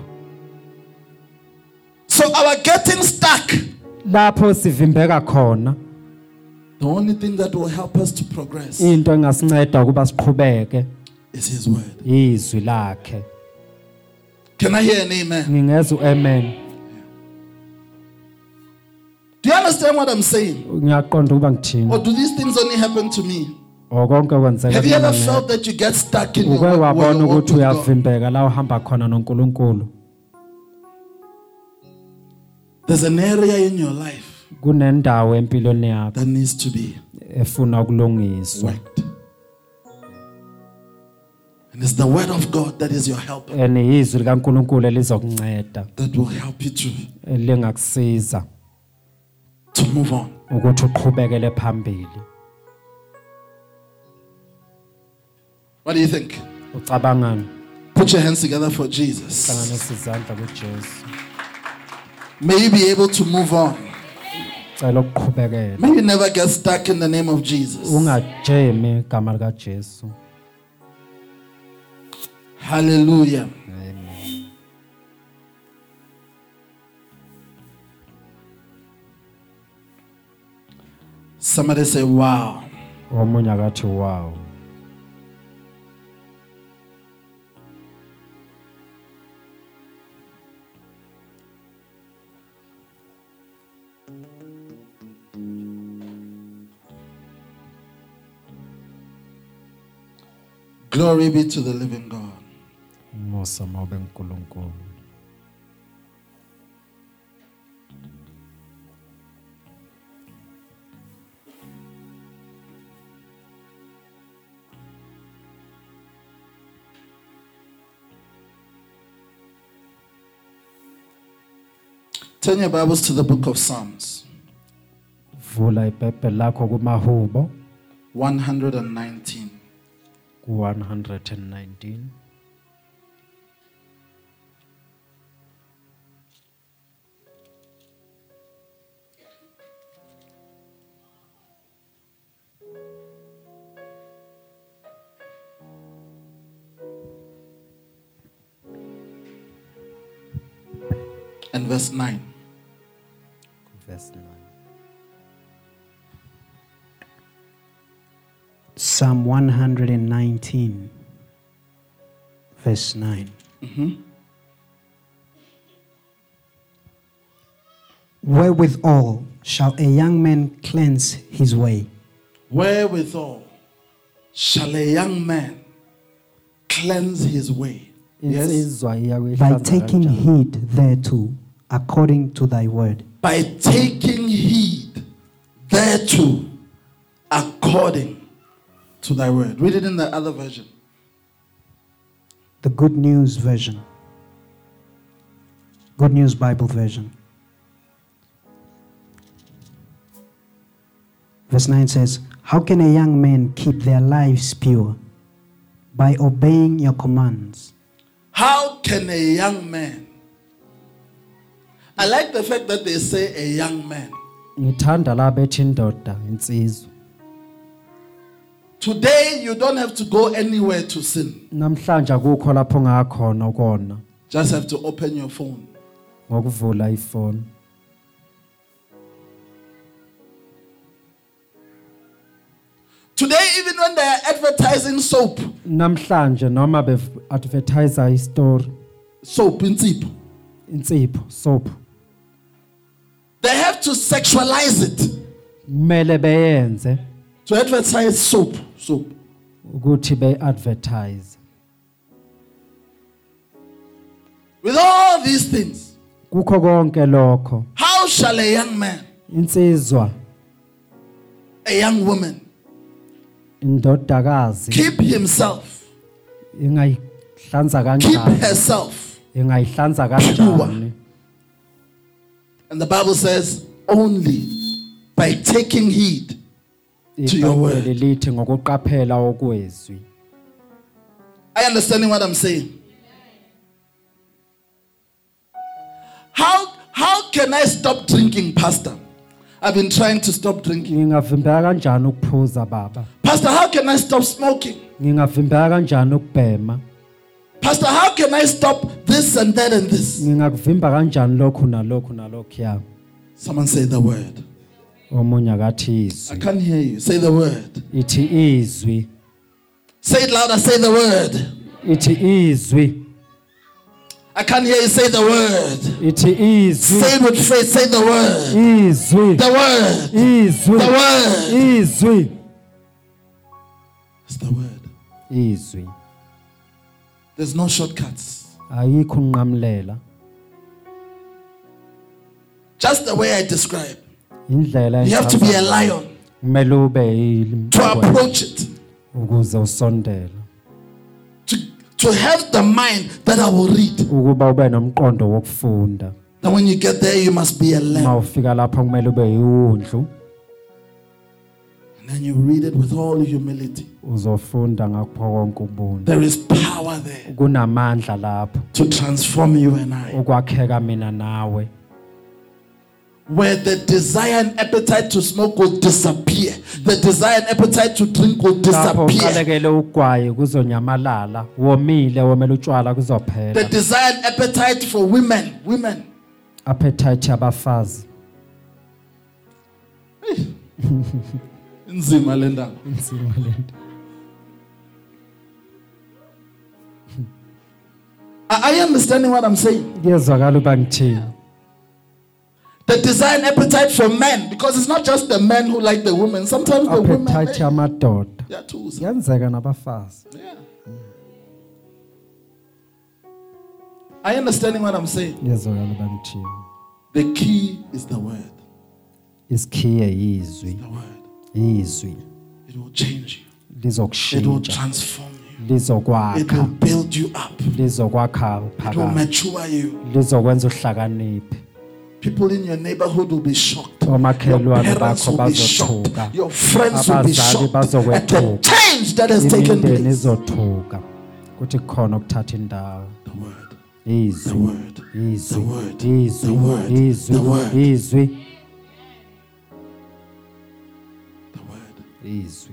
So our getting stuck, Lapho sivimbeka khona the only thing that will help us to progress into engasinceda ukuba siqhubeke is His word. izwi lakhe. Can I hear an amen? Ngingeza uamen. Do you understand what I'm saying? Ngiyaqonda ukuba ngithini. Or do these things only happen to me? Okonke kwenzeka Have you ever kumina. felt that you get stuck in your Uke walk wabona with ukuthi God? uyavimbeka la uhamba khona noNkulunkulu. There's an area in your life Kunendawo empilweni yakho that needs to be efuna ukulungiswa. worked. And it's the word of God that is your helper, And izwi likaNkulunkulu elizokunceda that will help you to, elingakusiza to move on. ukuthi uqhubekele phambili. What do you think? Ucabangani? Put your hands together for Jesus. Hlanganisa izandla kuJesu. May you be able to move on. Cela ukuqhubekela. May you never get stuck in the name of Jesus. Ungajemi igama likaJesu. Hallelujah. Amen. Somebody say, wow. Omunye akathi wow. Glory be to the living God. Musa mawube uNkulunkulu. Turn your Bibles to the book of Psalms, Vula iBhayibheli lakho kuMahubo one nineteen. ku one nineteen. And verse nine. Verse nine. Psalm one nineteen, verse nine. Wherewithal shall a young man cleanse his way? Wherewithal shall a young man cleanse his way? Yes. Insizwa iya By kuyihlanza taking kanjani? heed thereto, according to thy word. By taking heed thereto according to thy word. Read it in the other version. The Good News version. Good News Bible version. Verse nine says, how can a young man keep their lives pure? By obeying your commands. How can a young man? I like the fact that they say a young man. Ngithanda la bethi indoda insizwa. Today you don't have to go anywhere to sin. Namhlanje akukho lapho ngakhona ukona Just have to open your phone. ngokuvula ifoni. Today, even when they are advertising soap, Namhlanje noma be advertise istory soap in tip, insipho soap they have to sexualize it. kumele beyenze To advertise soap. Soap. ukuthi be-advertise. With all these things, Kukho konke lokho, how shall a young man, insizwa, a young woman, indodakazi, keep himself, ingayihlanza keep kanjani, herself? ingayihlanza kanjani? And the Bible says, only by taking heed to your word. iBhayibheli lithi ngokuqaphela okwezwi. Are you understanding what I'm saying? How, how can I stop drinking, Pastor? I've been trying to stop drinking. Ngingavimbela kanjani ukuphuza baba? Pastor, how can I stop smoking? Ngingavimbela kanjani ukubhema? Pastor, how can I stop this and that and this? Ngingakuvimba kanjani lokhu nalokhu nalokhuya? Someone say the word. Omunye akathi I izwi. can't hear you. Say the word. Ithi izwi. Say it louder. Say the word. Ithi izwi. I can't hear you. Say the word. Ithi izwi. Say it with faith. Say the word. Izwi. The word. Izwi. The word. Izwi. It's the word. Izwi. There's no shortcuts. Ayikho unqamlela. Just the way I describe. Indlela You have to be a lion kumele ube to approach it. ukuze usondele. To, to have the mind that I will read. Ukuba ube nomqondo wokufunda. Then when you get there, you must be a lamb. Mawufika lapha kumele ube yiwundlu. And then you read it with all humility. Uzofunda ngakho konke ubuntu. There is power there Kunamandla lapho to transform you and I. ukwakheka mina nawe. Where the desire and appetite to smoke will disappear. The desire and appetite to drink will Lapho disappear. uqalekele ugwayi kuzonyamalala, womile womela utshwala The kuzophela. desire and appetite for women. Women. Appetite yabafazi. Nzima le ndaba. Are are you understanding what I'm saying? Kuyezwakala uba ngithini. The desire and appetite for men, because it's not just the men who like the women. Sometimes the women, Appetite they, yamadoda. yeah, too. Yenzeka nabafazi. Yeah. Are you understanding what I'm saying? Kuyezwakala uba ngithini. The key is the word. Isikhiye yizwi. The word. Izwi. It will change you. It will Lizokushintsha. transform you. It Lizokwakha. will build you up. Lizokwakha It will phakathi. mature you. Lizokwenza uhlakaniphe. People in your neighborhood will be shocked. Your Omakhelwane parents bakho will be shocked. bazothuka. Your friends will be Abazali shocked at the bazokwethuka. change that has taken Imindeni place. izothuka. Kuthi khona ukuthatha indawo. The word. Izwi. The word. Izwi. The word. Izwi. The word. Izwi. The word. Izwi. The word. Izwi.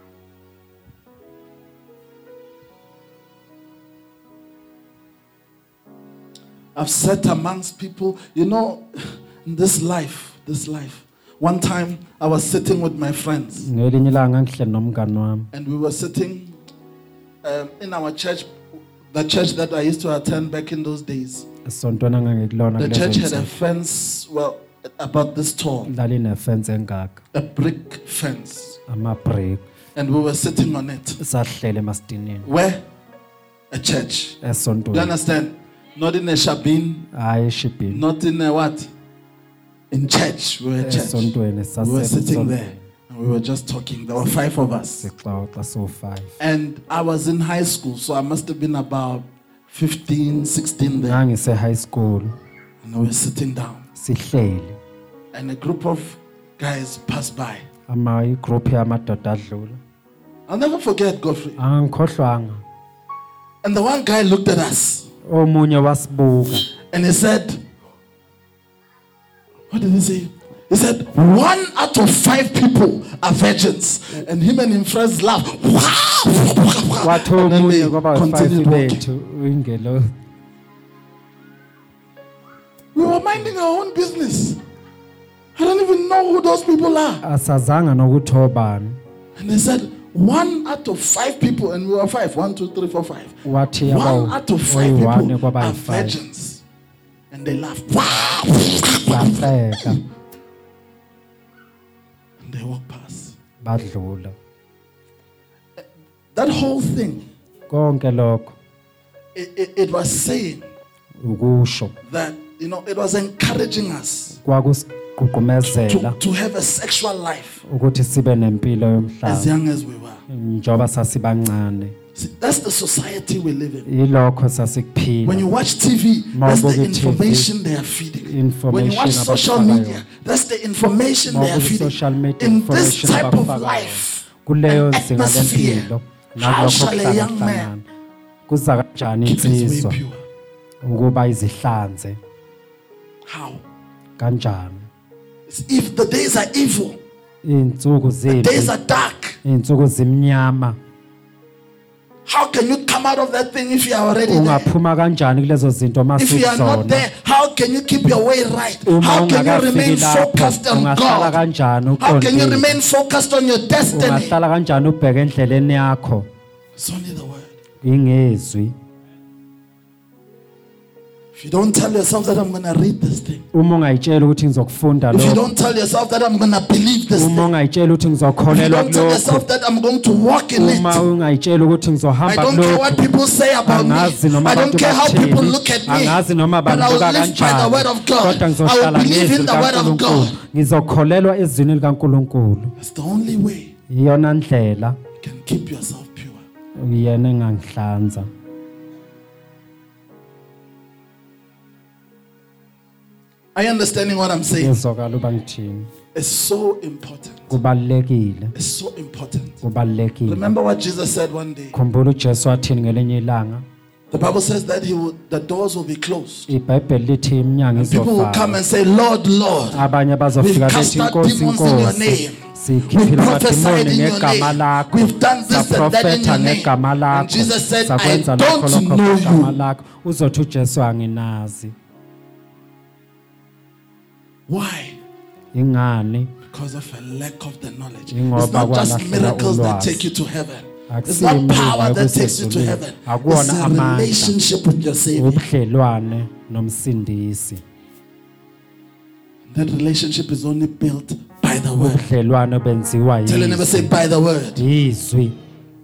I've sat amongst people, you know, in this life, this life. One time I was sitting with my friends Ngelinye ilanga ngihleli nomngani wami. and we were sitting um, in our church, the church that I used to attend back in those days. Esontweni engangikulona The church had a kulezo fence, well, about this tall, line fence engaka, a brick fence. ama brick. And we were sitting on it. Sahlele emastinini. Where? A church. You Esontweni. understand? Not in a shabin, Hayi eshibhini. not in a what? In church. We were a church. Esontweni We were sitting sasesontweni. there and we were just talking. There were five of us. Sixoxa so five. And I was in high school, so I must have been about fifteen, sixteen there. Ngangise high school. And we were sitting down. Sihleli. And a group of guys passed by. Ama igroup yamadoda adlula. I'll never forget Godfrey. Angikhohlwanga. And the one guy looked at us Omunye wasibuka. and he said, what did he say? He said, one out of five people are virgins. And him and his friends laughed. Wathi And then omunye they kwaba five continued walking. bethu ingelo. We were minding our own business. I don't even know who those people are. Asazanga nokuthi obani. And they said, one out of five people, and we were five. One, two, three, four, five. Wathi One out of five oyi-one people kwaba are yi-five. virgins. And they laughed. Sahleka. badlula. That whole thing, Konke lokho it, it, it was saying ukusho that, you know, it was encouraging us to, kwakusigqugqumezela to have a sexual life ukuthi sibe nempilo as yomhlaba young as we were. njoba sasibancane. See, that's the society we live in. Yilokho When sasikuphila. you watch T V, that's the Mawubuka i-T V, information they are feeding. When you information watch social abafaka media, yona. that's the information they are Mawubuka social feeding. media In this information type of abafaka life, kuleyo an zinga atmosphere, lempilo how shall a young nakulokho man kuza kanjani keep his way insizwa pure? ukuba izihlanze How? kanjani? If the days are evil, Insuku the days ziphi? are dark, Insuku zimnyama. how can you come out of that thing if you are already there? Ungaphuma kanjani kulezo zinto If you are not masuzona? there, how can you keep your way right? Uma How can you remain ungakafiki lapho focused on ungahlala God? kanjani How can you uqondile? remain focused on your destiny? Ungahlala kanjani ubheke endleleni yakho? It's only the word. Ingezwi. If you don't tell yourself that I'm going to read this thing, Uma ungayitshela ukuthi ngizokufunda if you lokho, don't tell yourself that I'm going to believe this uma thing, ungayitshela ukuthi if you ngizokholelwa don't tell kulokho, yourself that I'm going to walk in uma it, ungayitshela ukuthi I ngizohamba don't care what kulokho, people say about me. angazi noma I don't abantu care how people bathini, look at me. angazi noma But I will bangibuka live by the word kanjani, of God. kodwa I will ngizohlala believe ngezwi in the word of likaNkulunkulu. God. Ngizokholelwa ezwini likaNkulunkulu. That's the only way Iyona ndlela you can keep yourself pure. uyena engangihlanza. Are you understanding what I'm saying? Ngizokala uba ngithini. It's so important. Kubalekile, It's so important. kubalekile. Remember what Jesus said one day? Khumbula uJesu wathini ngelinye ilanga? The Bible says that he will, the doors will be closed. iBhayibheli lithi iminyango People will come izovalwa. and say, Lord, Lord, Abanye bazofika we've bethi cast out inkosi demons in your inkosi. name. Sikhiphile We've prophesied amadimoni in your ngegama name. lakho. We've done this and that in Saprofetha your name. ngegama And lakho. Jesus said, I Sakwenza lokho don't lokho know ngegama you. lakho. Uzothi uJesu anginazi. Why? Ingani? Because of a lack of the knowledge. Ingoba It's not just kwalahleka miracles that ulwazi. take you to heaven. It's Akusiyo not power imilingo that takes you to ekusezulwini. heaven. Akuwona It's a amandla. relationship with your Savior. Ubudlelwane nomsindisi. That relationship is only built by the word. Ubudlelwane benziwa Tell your neighbor, say yizwi. by the word. Yizwi.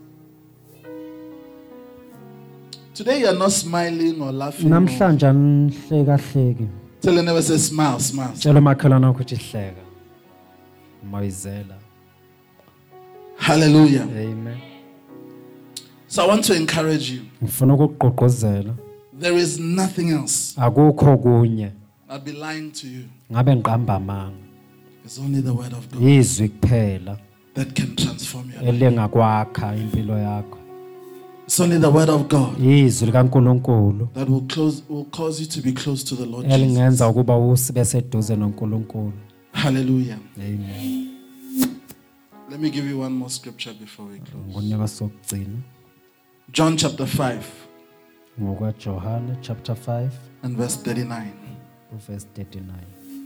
Today you are not smiling or laughing. or- Namhlanje anihleka hleki. Tell your neighbor, say smile, smile. Tshela umakhelwane ukuthi hleka. Moyizela. Hallelujah. Amen. So I want to encourage you. Ngifuna ukugqugquzela. There is nothing else. Akukho kunye. I'll be lying to you. Ngabe ngiqamba amanga. It's only the word of God Yizwi kuphela that can transform your life. elingakwakha impilo yakho. It's only the word of God Yizwi likaNkulunkulu that will close will cause you to be close to the Lord Jesus. elingenza ukuba usibe seduze noNkulunkulu. Hallelujah. Amen. Let me give you one more scripture before we close. Ngokunika sokugcina John chapter five ngokwaJohane chapter five and verse thirty-nine. verse thirty-nine.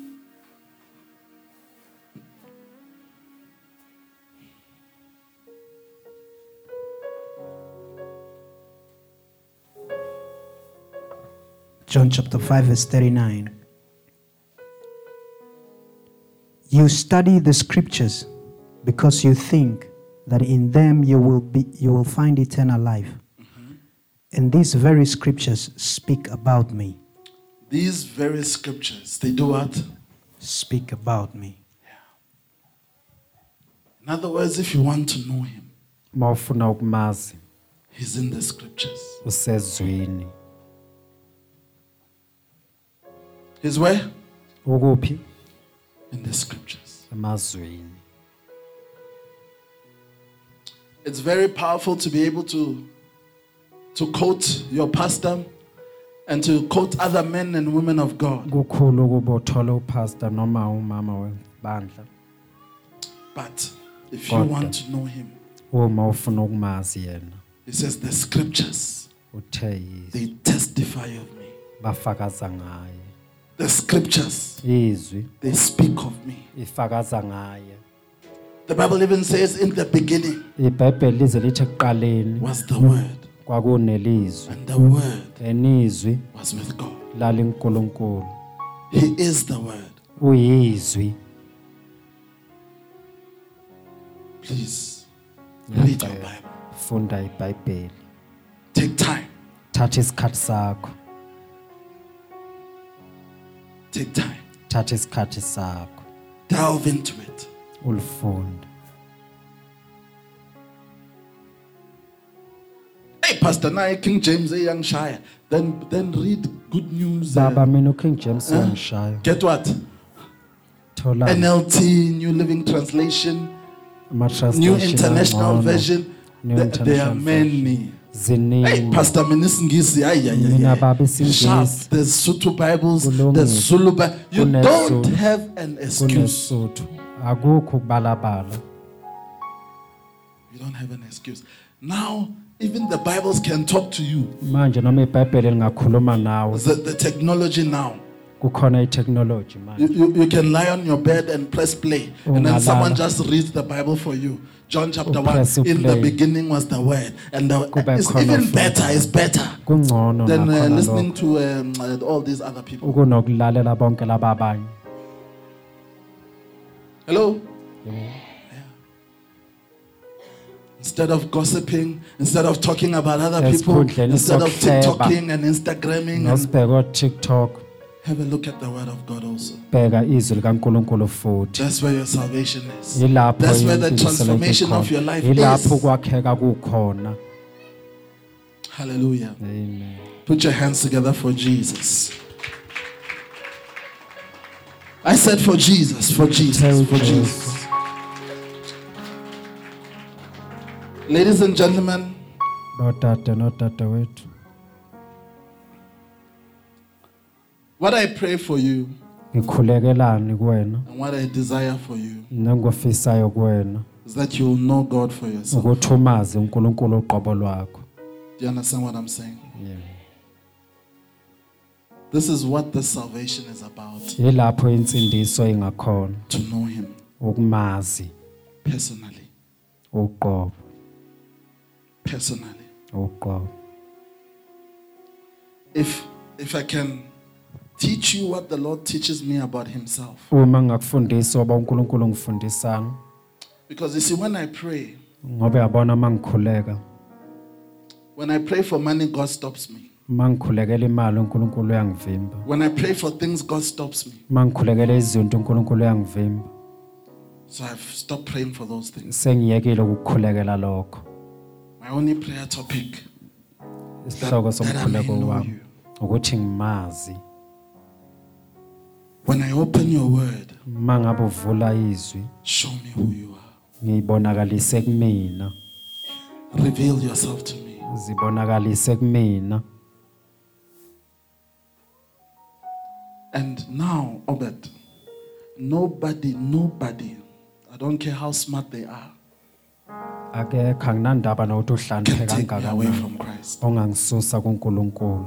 John chapter five, verse thirty-nine. You study the scriptures because you think that in them you will be you will find eternal life. Mm-hmm. And these very scriptures speak about me. These very scriptures, they do what? Speak about me. In other words, if you want to know him, Mawufuna ukumazi he's in the scriptures. usezwini. He's where? Ukuphi? In the scriptures. Emazwini. It's very powerful to be able to, to quote your pastor and to quote other men and women of God. Kukhulu ukuba uthole upastor noma umama webandla. But if you God. want to know him, Uma ufuna ukumazi yena, he says the scriptures, uthe yizwi they testify of me. bafakaza ngaye. The scriptures, Izwi they speak of me. ifakaza ngaye. The Bible even says in the beginning iBhayibheli lize lithi ekuqaleni was the word, kwakunelizwi, and the word enizwi was with God. lali uNkulunkulu. He is the word. Uyizwi. Please read your Ngiyacela, Bible. funda iBhayibheli. Take time. Thatha isikhathi sakho. Take time. Thatha isikhathi sakho. Delve into it. Ulifunda. Hey, Pastor, now King James, a young shire. Then, then read Good News. Baba Uh, mina uKing James Huh? uyangishaya. get what? Thola N L T, New Living Translation, ama New translation International angcono. Version. New There, there are International many. Hey, Ziningi. Pastor Minisngisi, ay, ay, ay, Mina ay. baba isingisi. Sharp. There's Sutu Bibles, Kulungile. there's Zulu Bible. You Kunesotho. don't have an excuse. KuneSotho. Akukho ukubalabala. You don't have an excuse. Now, even the Bibles can talk to you. Manje noma iBhayibheli lingakhuluma nawe. The, the technology now. Kukhona itechnology You, manje. you, you can lie on your bed and press play, and then Ungalala. someone just reads the Bible for you. John chapter one. Upress In the play. beginning was the Word, and the, Kube it's khona even futhi. better. It's better Kungcono than uh, nakhona listening lokho. to um, uh, all these other people. Kunokulalela bonke laba abanye. Hello. Yeah. Instead of gossiping, instead of talking about other people, Esikhundleni instead of sokuhleba. TikToking and Instagramming, and Nosibheka kuTikTok, have a look at the Word of God also. bheka izwi likaNkulunkulu futhi. That's where your salvation is. Yilapho That's where the impilo transformation ikhona. of your life Yilapho is. kwakheka kukhona. Hallelujah. Amen. Put your hands together for Jesus. I said for Jesus, for Jesus, for Jesus. Ladies and gentlemen, Botata notata wethu. what I pray for you Ngikhulekelani kuwena and what I desire for you nengofisayo kuwena is that you will know God for yourself. ukuthi umazi uNkulunkulu uqobo lwakho. Do you understand what I'm saying? Yeah. This is what this salvation is about. Yilapho insindiso ingakhona To know Him ukumazi personally. uqobo Personally. uqobo. If if I can teach you what the Lord teaches me about Himself. Uma ngakufundisa oba uNkulunkulu ngifundisana Because you see, when I pray, ngoba yabona mangikhuleka when I pray for money, God stops me. mangikhulekela imali uNkulunkulu uyangivimba. When I pray for things, God stops me. Mangikhulekela izinto uNkulunkulu uyangivimba. So I've stopped praying for those things. Sengiyekile ukukhulekela lokho. My only prayer topic Isihloko that I may somkhuleko know wami you. ukuthi ngimazi. When I open your word, Mangabe uvula izwi show me who you are. ngiyibonakalise kumina. Reveal yourself to me. Zibonakalise kumina. And now, Obed, nobody, nobody, I don't care how smart they are, Akekho anginandaba nokuthi can uhlakaniphe take me away kangakanani from Christ. ongangisusa kuNkulunkulu.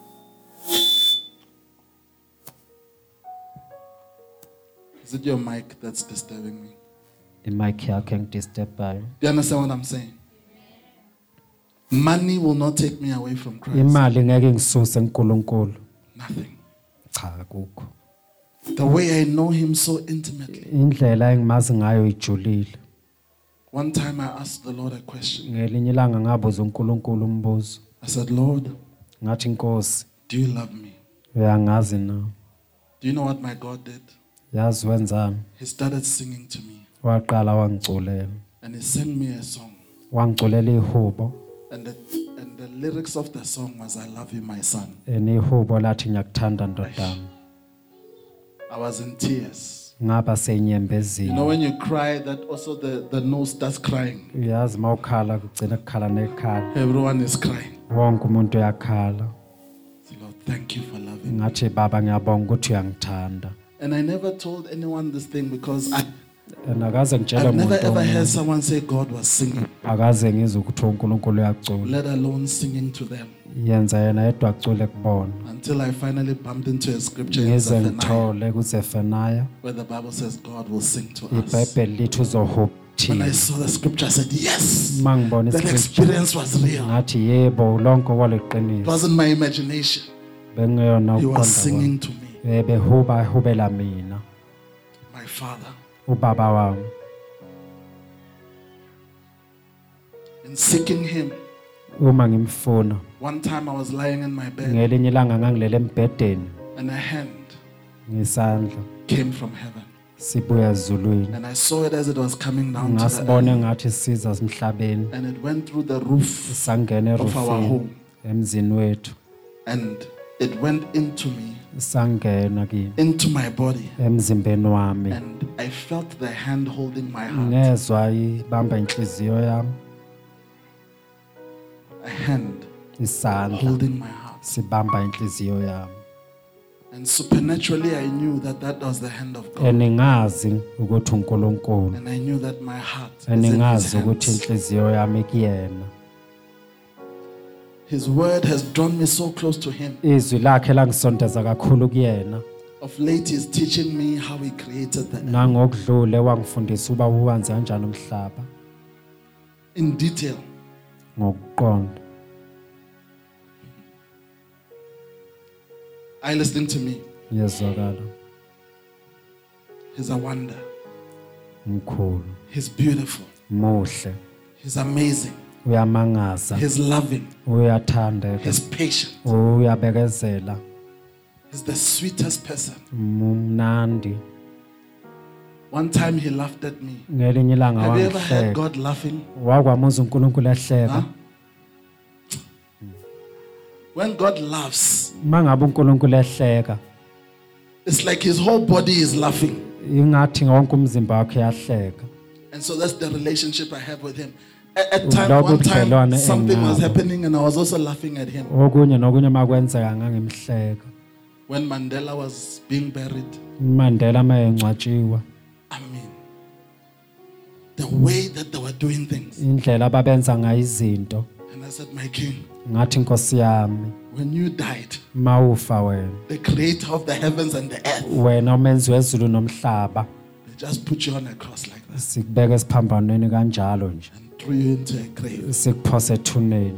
Is it your mic that's disturbing me? Imic yakhe ngidisturbayo. Do you understand what I'm saying? Money will not take me away from Christ. Imali ngeke ngisuse kuNkulunkulu. Nothing. Cha akukho. The way I know Him so intimately. Indlela engimazi ngayo ijulile. One time I asked the Lord a question. Ngelinye ilanga ngabuza uNkulunkulu umbuzo. I said, Lord, Ngathi Nkosi, do you love me? uyangazi na? Do you know what my God did? Yazi wenzani? He started singing to me. Waqala wangiculela. And He sang me a song. Wangiculela ihubo. And the, and the lyrics of the song was, I love you, my son. Enihubo lathi ngiyakuthanda ndodana. I was in tears. Ngaba You senyembezini. know, when you cry, that also the, the nose starts crying. Uyazi mawukhala kugcina kukhala nekhala. Everyone is crying. Wonke umuntu uyakhala. So, Lord, thank you for loving me. Ngathi baba ngiyabonga ukuthi uyangithanda. And I never told anyone this thing because I, Nakaze ngitshela I've never umuntu ever heard omunye. someone say God was singing, Akaze ngizwe ukuthi uNkulunkulu uyacula. let alone singing to them. Yenza yena yedwa acule kubona. Until I finally bumped into a scripture in Ngize Zephaniah ngithole kuZefaniah where the Bible says God will sing to us. iBhayibheli lithi uzohuba When I thina. saw the scripture, I said, yes, Mangibona that iscripture experience was real. ngathi yebo lonke It kwaliqiniso. wasn't my imagination. Bengeyona He was ukuqonda singing kwami. to me, Behuba hubela mina. my Father. Ubaba wami. in seeking Him. uma ngimfuna. One time I was lying in my bed Ngelinye ilanga ngangilele embhedeni and a hand ngisandla came from heaven. sibuya ezulwini. And I saw it as it was coming down to the Ngasibona earth. ngathi siza simhlabeni. And it went through the roof Sangena of our erufini home. emzini wethu. And it went into me, Sangena kimi into my body. emzimbeni wami. And I felt the hand holding my heart. Ngezwa ibamba inhliziyo yami. A hand Isandla holding my heart. sibamba inhliziyo yami. And supernaturally, I knew that that was the hand of God. Eningazi ukuthi uNkulunkulu. And I knew that my heart is in His Eningazi ukuthi hands. inhliziyo yami kuyena. His word has drawn me so close to Him. Izwi lakhe langisondeza kakhulu kuyena. Of late, He's teaching me how He created the earth Nangokudlule wangifundisa uba uwenze kanjani umhlaba in detail. ngokuqonda. Are you listening to me? Yezwakala He's a wonder. mkhulu, He's beautiful. muhle, He's amazing. uyamangaza, He's loving. uyathandeka, He's patient. uyabekezela, He's the sweetest person. mnandi. One time He laughed at me. Ngelinye ilanga Have you ever heard wangihleka. God laughing? Wakwamuza uNkulunkulu ehleka. Huh? When God laughs, Mangabe uNkulunkulu ehleka, it's like His whole body is laughing. ingathi wonke umzimba wakhe yahleka. And so that's the relationship I have with Him. At, at time, Lobo one time, budlelwane something was enginabo. happening and I was also laughing at Him. Okunye nokunye makwenzeka ngangimhleka. When Mandela was being buried, uMandela mayengcwatshiwa, I mean, the way that they were doing things. indlela ababenza ngayo izinto. And I said, my King, Ngathi Nkosi yami, when you died, mawufa wena, the creator of the heavens and the earth, wena umenzi wezulu nomhlaba, they just put you on a cross like this sikubeka esiphambanweni kanjalo nje, and threw you into a grave. sikuphose ethuneni.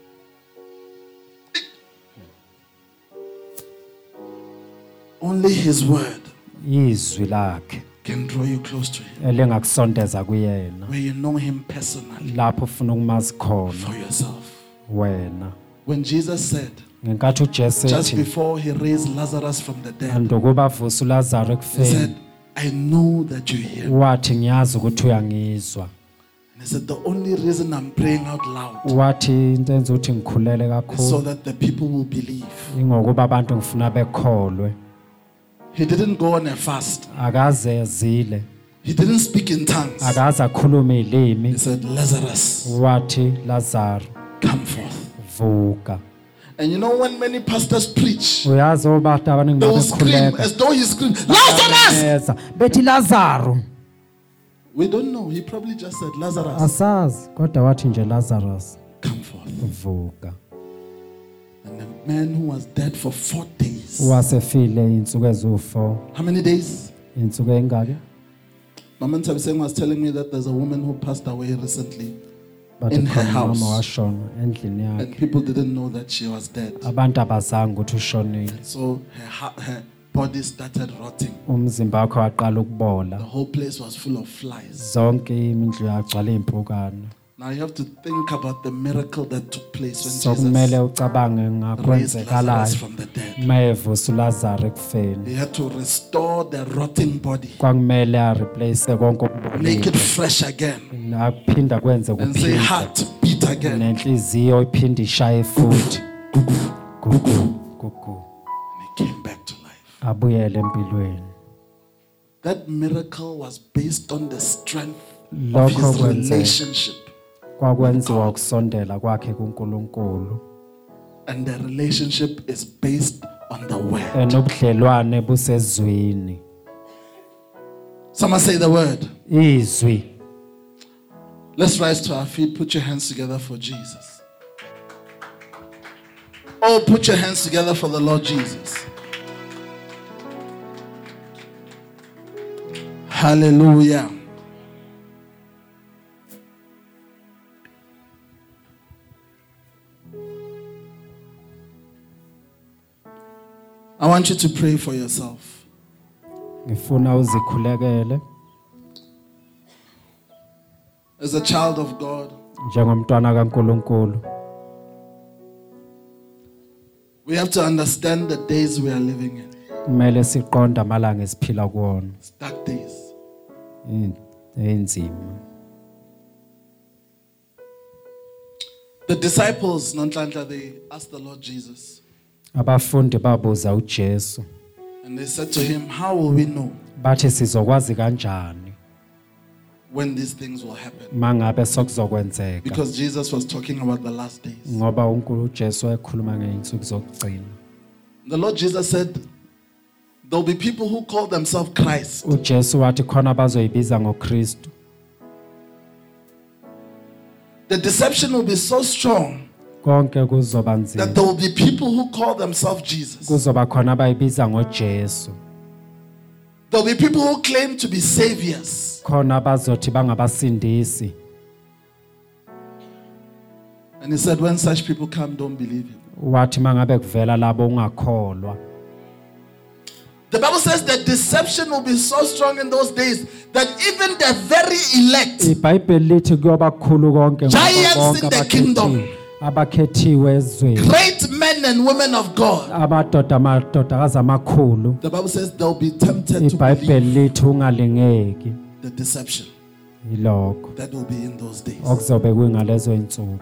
Only His word Izwi lakhe can draw you close to Him, elingakusondeza kuyena, where you know Him personally lapho ufuna ukumazi khona for yourself. wena. When Jesus said, Ngenkathi uJesu just ethi before He raised Lazarus from the dead, andukuba avusa uLazaro He ekufeni, said, I know that you hear. wathi ngiyazi ukuthi uyangizwa. And He said, the only reason I'm praying out loud Wathi into enza ukuthi ngikhulele is so kakhulu that the people will believe. ingokuba abantu ngifuna bekholwe. He didn't go on a fast. Akaze ezile, He didn't speak in tongues. akaze akhulume ilimi. He said, Lazarus, Wathi Lazaro, come forth. vuka. And you know when many pastors preach, Uyazi obantu abaningi they will scream babekhuleka as though He screamed, Lazarus! Eza, bethi Lazaro. We don't know. He probably just said, Lazarus, Asazi kodwa wathi nje Lazarus, come forth. vuka. And the man who was dead for four days. Wasefile insuku eziwu-four. How many days? Insuku engaki? Mama Ntabiseng was telling me that there's a woman who passed away recently. Bathi In her khona house. umama washona endlini yakhe. And people didn't know that she was dead. Abantu abazange ukuthi ushonile. So her, ha- her body started rotting. Umzimba wakhe waqala The ukubola. whole place was full of flies. Zonke indlu yagcwala impukane. Now you have to think about the miracle that took place So when kumele Jesus ucabange raised Lazarus ngakwenzekalayo from the dead. mayevusa uLazaro ekufeni. He had to restore the rotting body, Kwakumele a-replace konke make it okubolile. fresh again, Akuphinda kwenze and say, kuphinde. heart, beat again. Nenhliziyo iphinde ishaye futhi. Gugu, gugu. And he came back to life. Abuyele empilweni. That miracle was based on the strength of Lokho his kwenzeka. relationship. Kwakwenziwa ukusondela kwakhe kuNkulunkulu. And the relationship is based on the word. Enobudlelwane busezwini. Someone say the word. Izwi. Let's rise to our feet. Put your hands together for Jesus. Oh, put your hands together for the Lord Jesus. Hallelujah. I want you to pray for yourself. Ngifuna uzikhulekele. As a child of God, njengomntwana kaNkuluNkulu. We have to understand the days we are living in. Kumele siqonde amalanga esiphila kuwona. It's dark days. Enzima. The disciples, Nonhlanhla, they asked the Lord Jesus. Abafundi babuza uJesu. And they said to him, how will we know Bathi sizokwazi kanjani when these things will happen? mangabe sokuzokwenzeka. Because Jesus was talking about the last days. Ngoba uNkulunkulu uJesu ekhuluma ngeinsuku zokugcina. The Lord Jesus said, there'll be people who call themselves Christ. uJesu wathi khona bazoyibiza ngoKristu. The deception will be so strong Konke kuzoba that nzima. there will be people who call themselves Jesus. Kuzoba khona abayibiza ngoJesu. There'll be people who claim to be saviors. Khona bazothi bangabasindisi. And he said, when such people come, don't believe him. Wathi mangabe kuvela labo ungakholwa. The Bible says that deception will be so strong in those days that even the very elect, iBhayibheli lithi kuyoba kukhulu konke Giants in the kingdom. abakhethiwe ezweni. great men and women of God, Amadoda amadodakazi amakhulu. the Bible says they'll be tempted to iBhayibheli believe lithi ungalingeki. the deception Yilokho that will be in those days. okuzobe kuyingalezo insuku.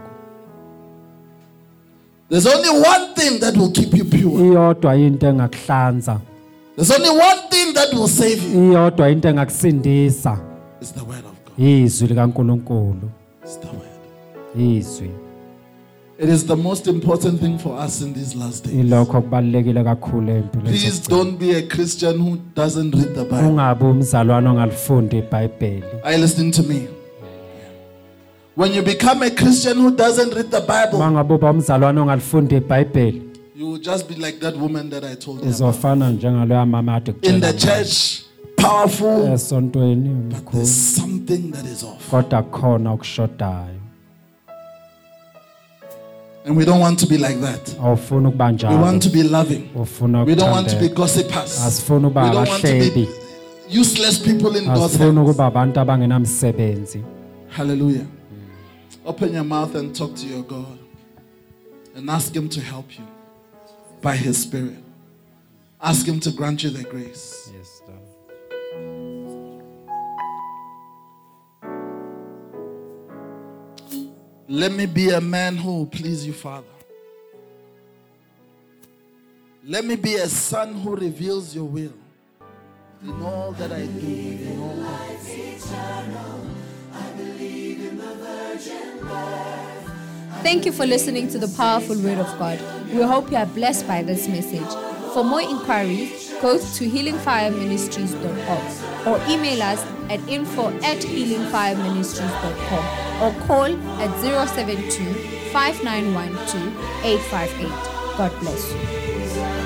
There's only one thing that will keep you pure. Iyodwa into engakuhlanza. There's only one thing that will save you. Iyodwa into engakusindisa. It's the word of God. Izwi likaNkuluNkulu. It's the word. Izwi. It is the most important thing for us in these last days. Ilokho kubalekile kakhulu empilweni. Please don't be a Christian who doesn't read the Bible. Ungabe umzalwane ongalifundi iBhayibheli. Are you listening to me? When you become a Christian who doesn't read the Bible, Mangabe uba umzalwane ongalifundi iBhayibheli, you will just be like that woman that I told you about. uzofana njengaloya mama ade In the kutshela church, powerful, esontweni but there's umkhulu, something that is off. kodwa khona okushodayo. And we don't want to be like that. Awufuni ukuba We want njalo. to be loving. Ufuna We don't want to be ukuthandeka. gossipers. Asifuni We ukuba don't want to abahlebi. be useless people in God's Asifuni hands. ukuba abantu abangenamsebenzi. Hallelujah. Open your mouth and talk to your God and ask him to help you by his spirit. Ask him to grant you the grace. Yes, Lord. Let me be a man who will please you, Father. Let me be a son who reveals your will in all that I do. In all that I do. Thank you for listening to the powerful word of God. We hope you are blessed by this message. For more inquiries, go to healing fire ministries dot org or email us at info at healing fire ministries dot com or call at zero seven two, five nine one two, eight five eight. God bless you.